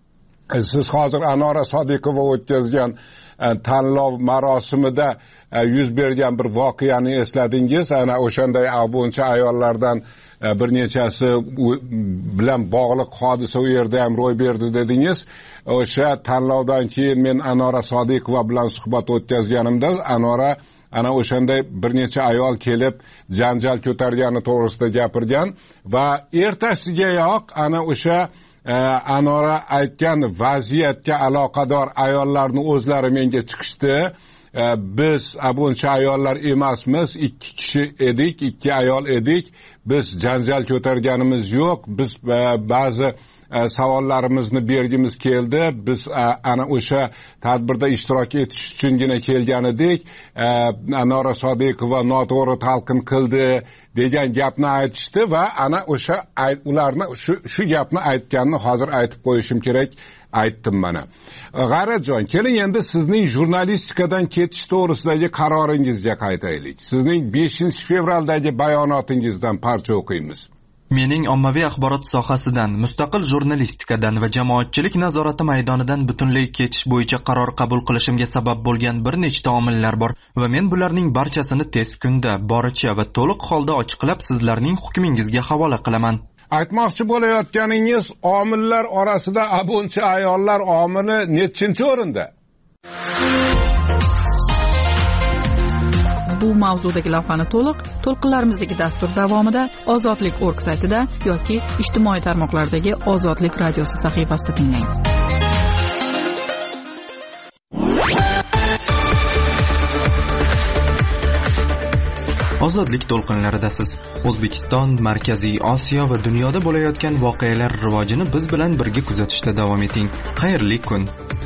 Siz hozir Anora Sodiqova o'tkazgan tanlov marosimida yuz bergan bir voqeani esladingiz. Ana o'shanday abunchi ayollardan bir nechasi bilan bog'liq hodisa u yerda ham ro'y berdi dedingiz. O'sha tanlovdan keyin men Anora Sodiqova bilan suhbat o'tkazganimda Anora ana o'shanday bir necha ayol kelib janjal ko'targani to'g'risida gapirgan va ertasigayoq ana o'sha Anora aytgan vaziyatga aloqador ayollarni o'zlari menga chiqishdi. Biz buncha ayollar emasmiz, 2 kishi edik, 2 ayol edik. Biz janjal ko'targanimiz yo'q. Biz ba'zi savollarimizni bergimiz keldi. Biz ana o'sha tadbirda ishtirok etish uchungina kelgan edik. Anora Sodiqova noto'g'ri talqin qildi degan gapni aytishdi va ana o'sha ularni shu gapni aytganini hozir aytib qo'yishim kerak. Aytdim mana. G'arajon, keling endi sizning jurnalistikadan ketish to'g'risidagi qaroringizga qaytaylik. Sizning 5-fevraldagi bayonotingizdan parcha o'qiymiz. Mening ommaviy axborot sohasidan, mustaqil jurnalistikadan va jamoatchilik nazorati maydonidan butunlay ketish bo'yicha qaror qabul qilishimga sabab bo'lgan bir nechta omillar bor va men bularning barchasini tez kunda, boricha va to'liq holda ochiqlab sizlarning hukmingizga havola qilaman. Aytmoqchi bo'layotganingiz omillar orasida buncha ayollar omili nechinchi o'rinda? Bu mavzudagi lavhani to'lqinlarimizdagi dastur davomida Ozodlik.org saytida yoki ijtimoiy tarmoqlardagi Ozodlik radiosi sahifasida tinglang. Ozodlik to'lqinlaridasiz. O'zbekiston, Markaziy Osiyo va dunyoda bo'layotgan voqealar rivojini biz bilan birga kuzatishda davom eting. Xayrli kun.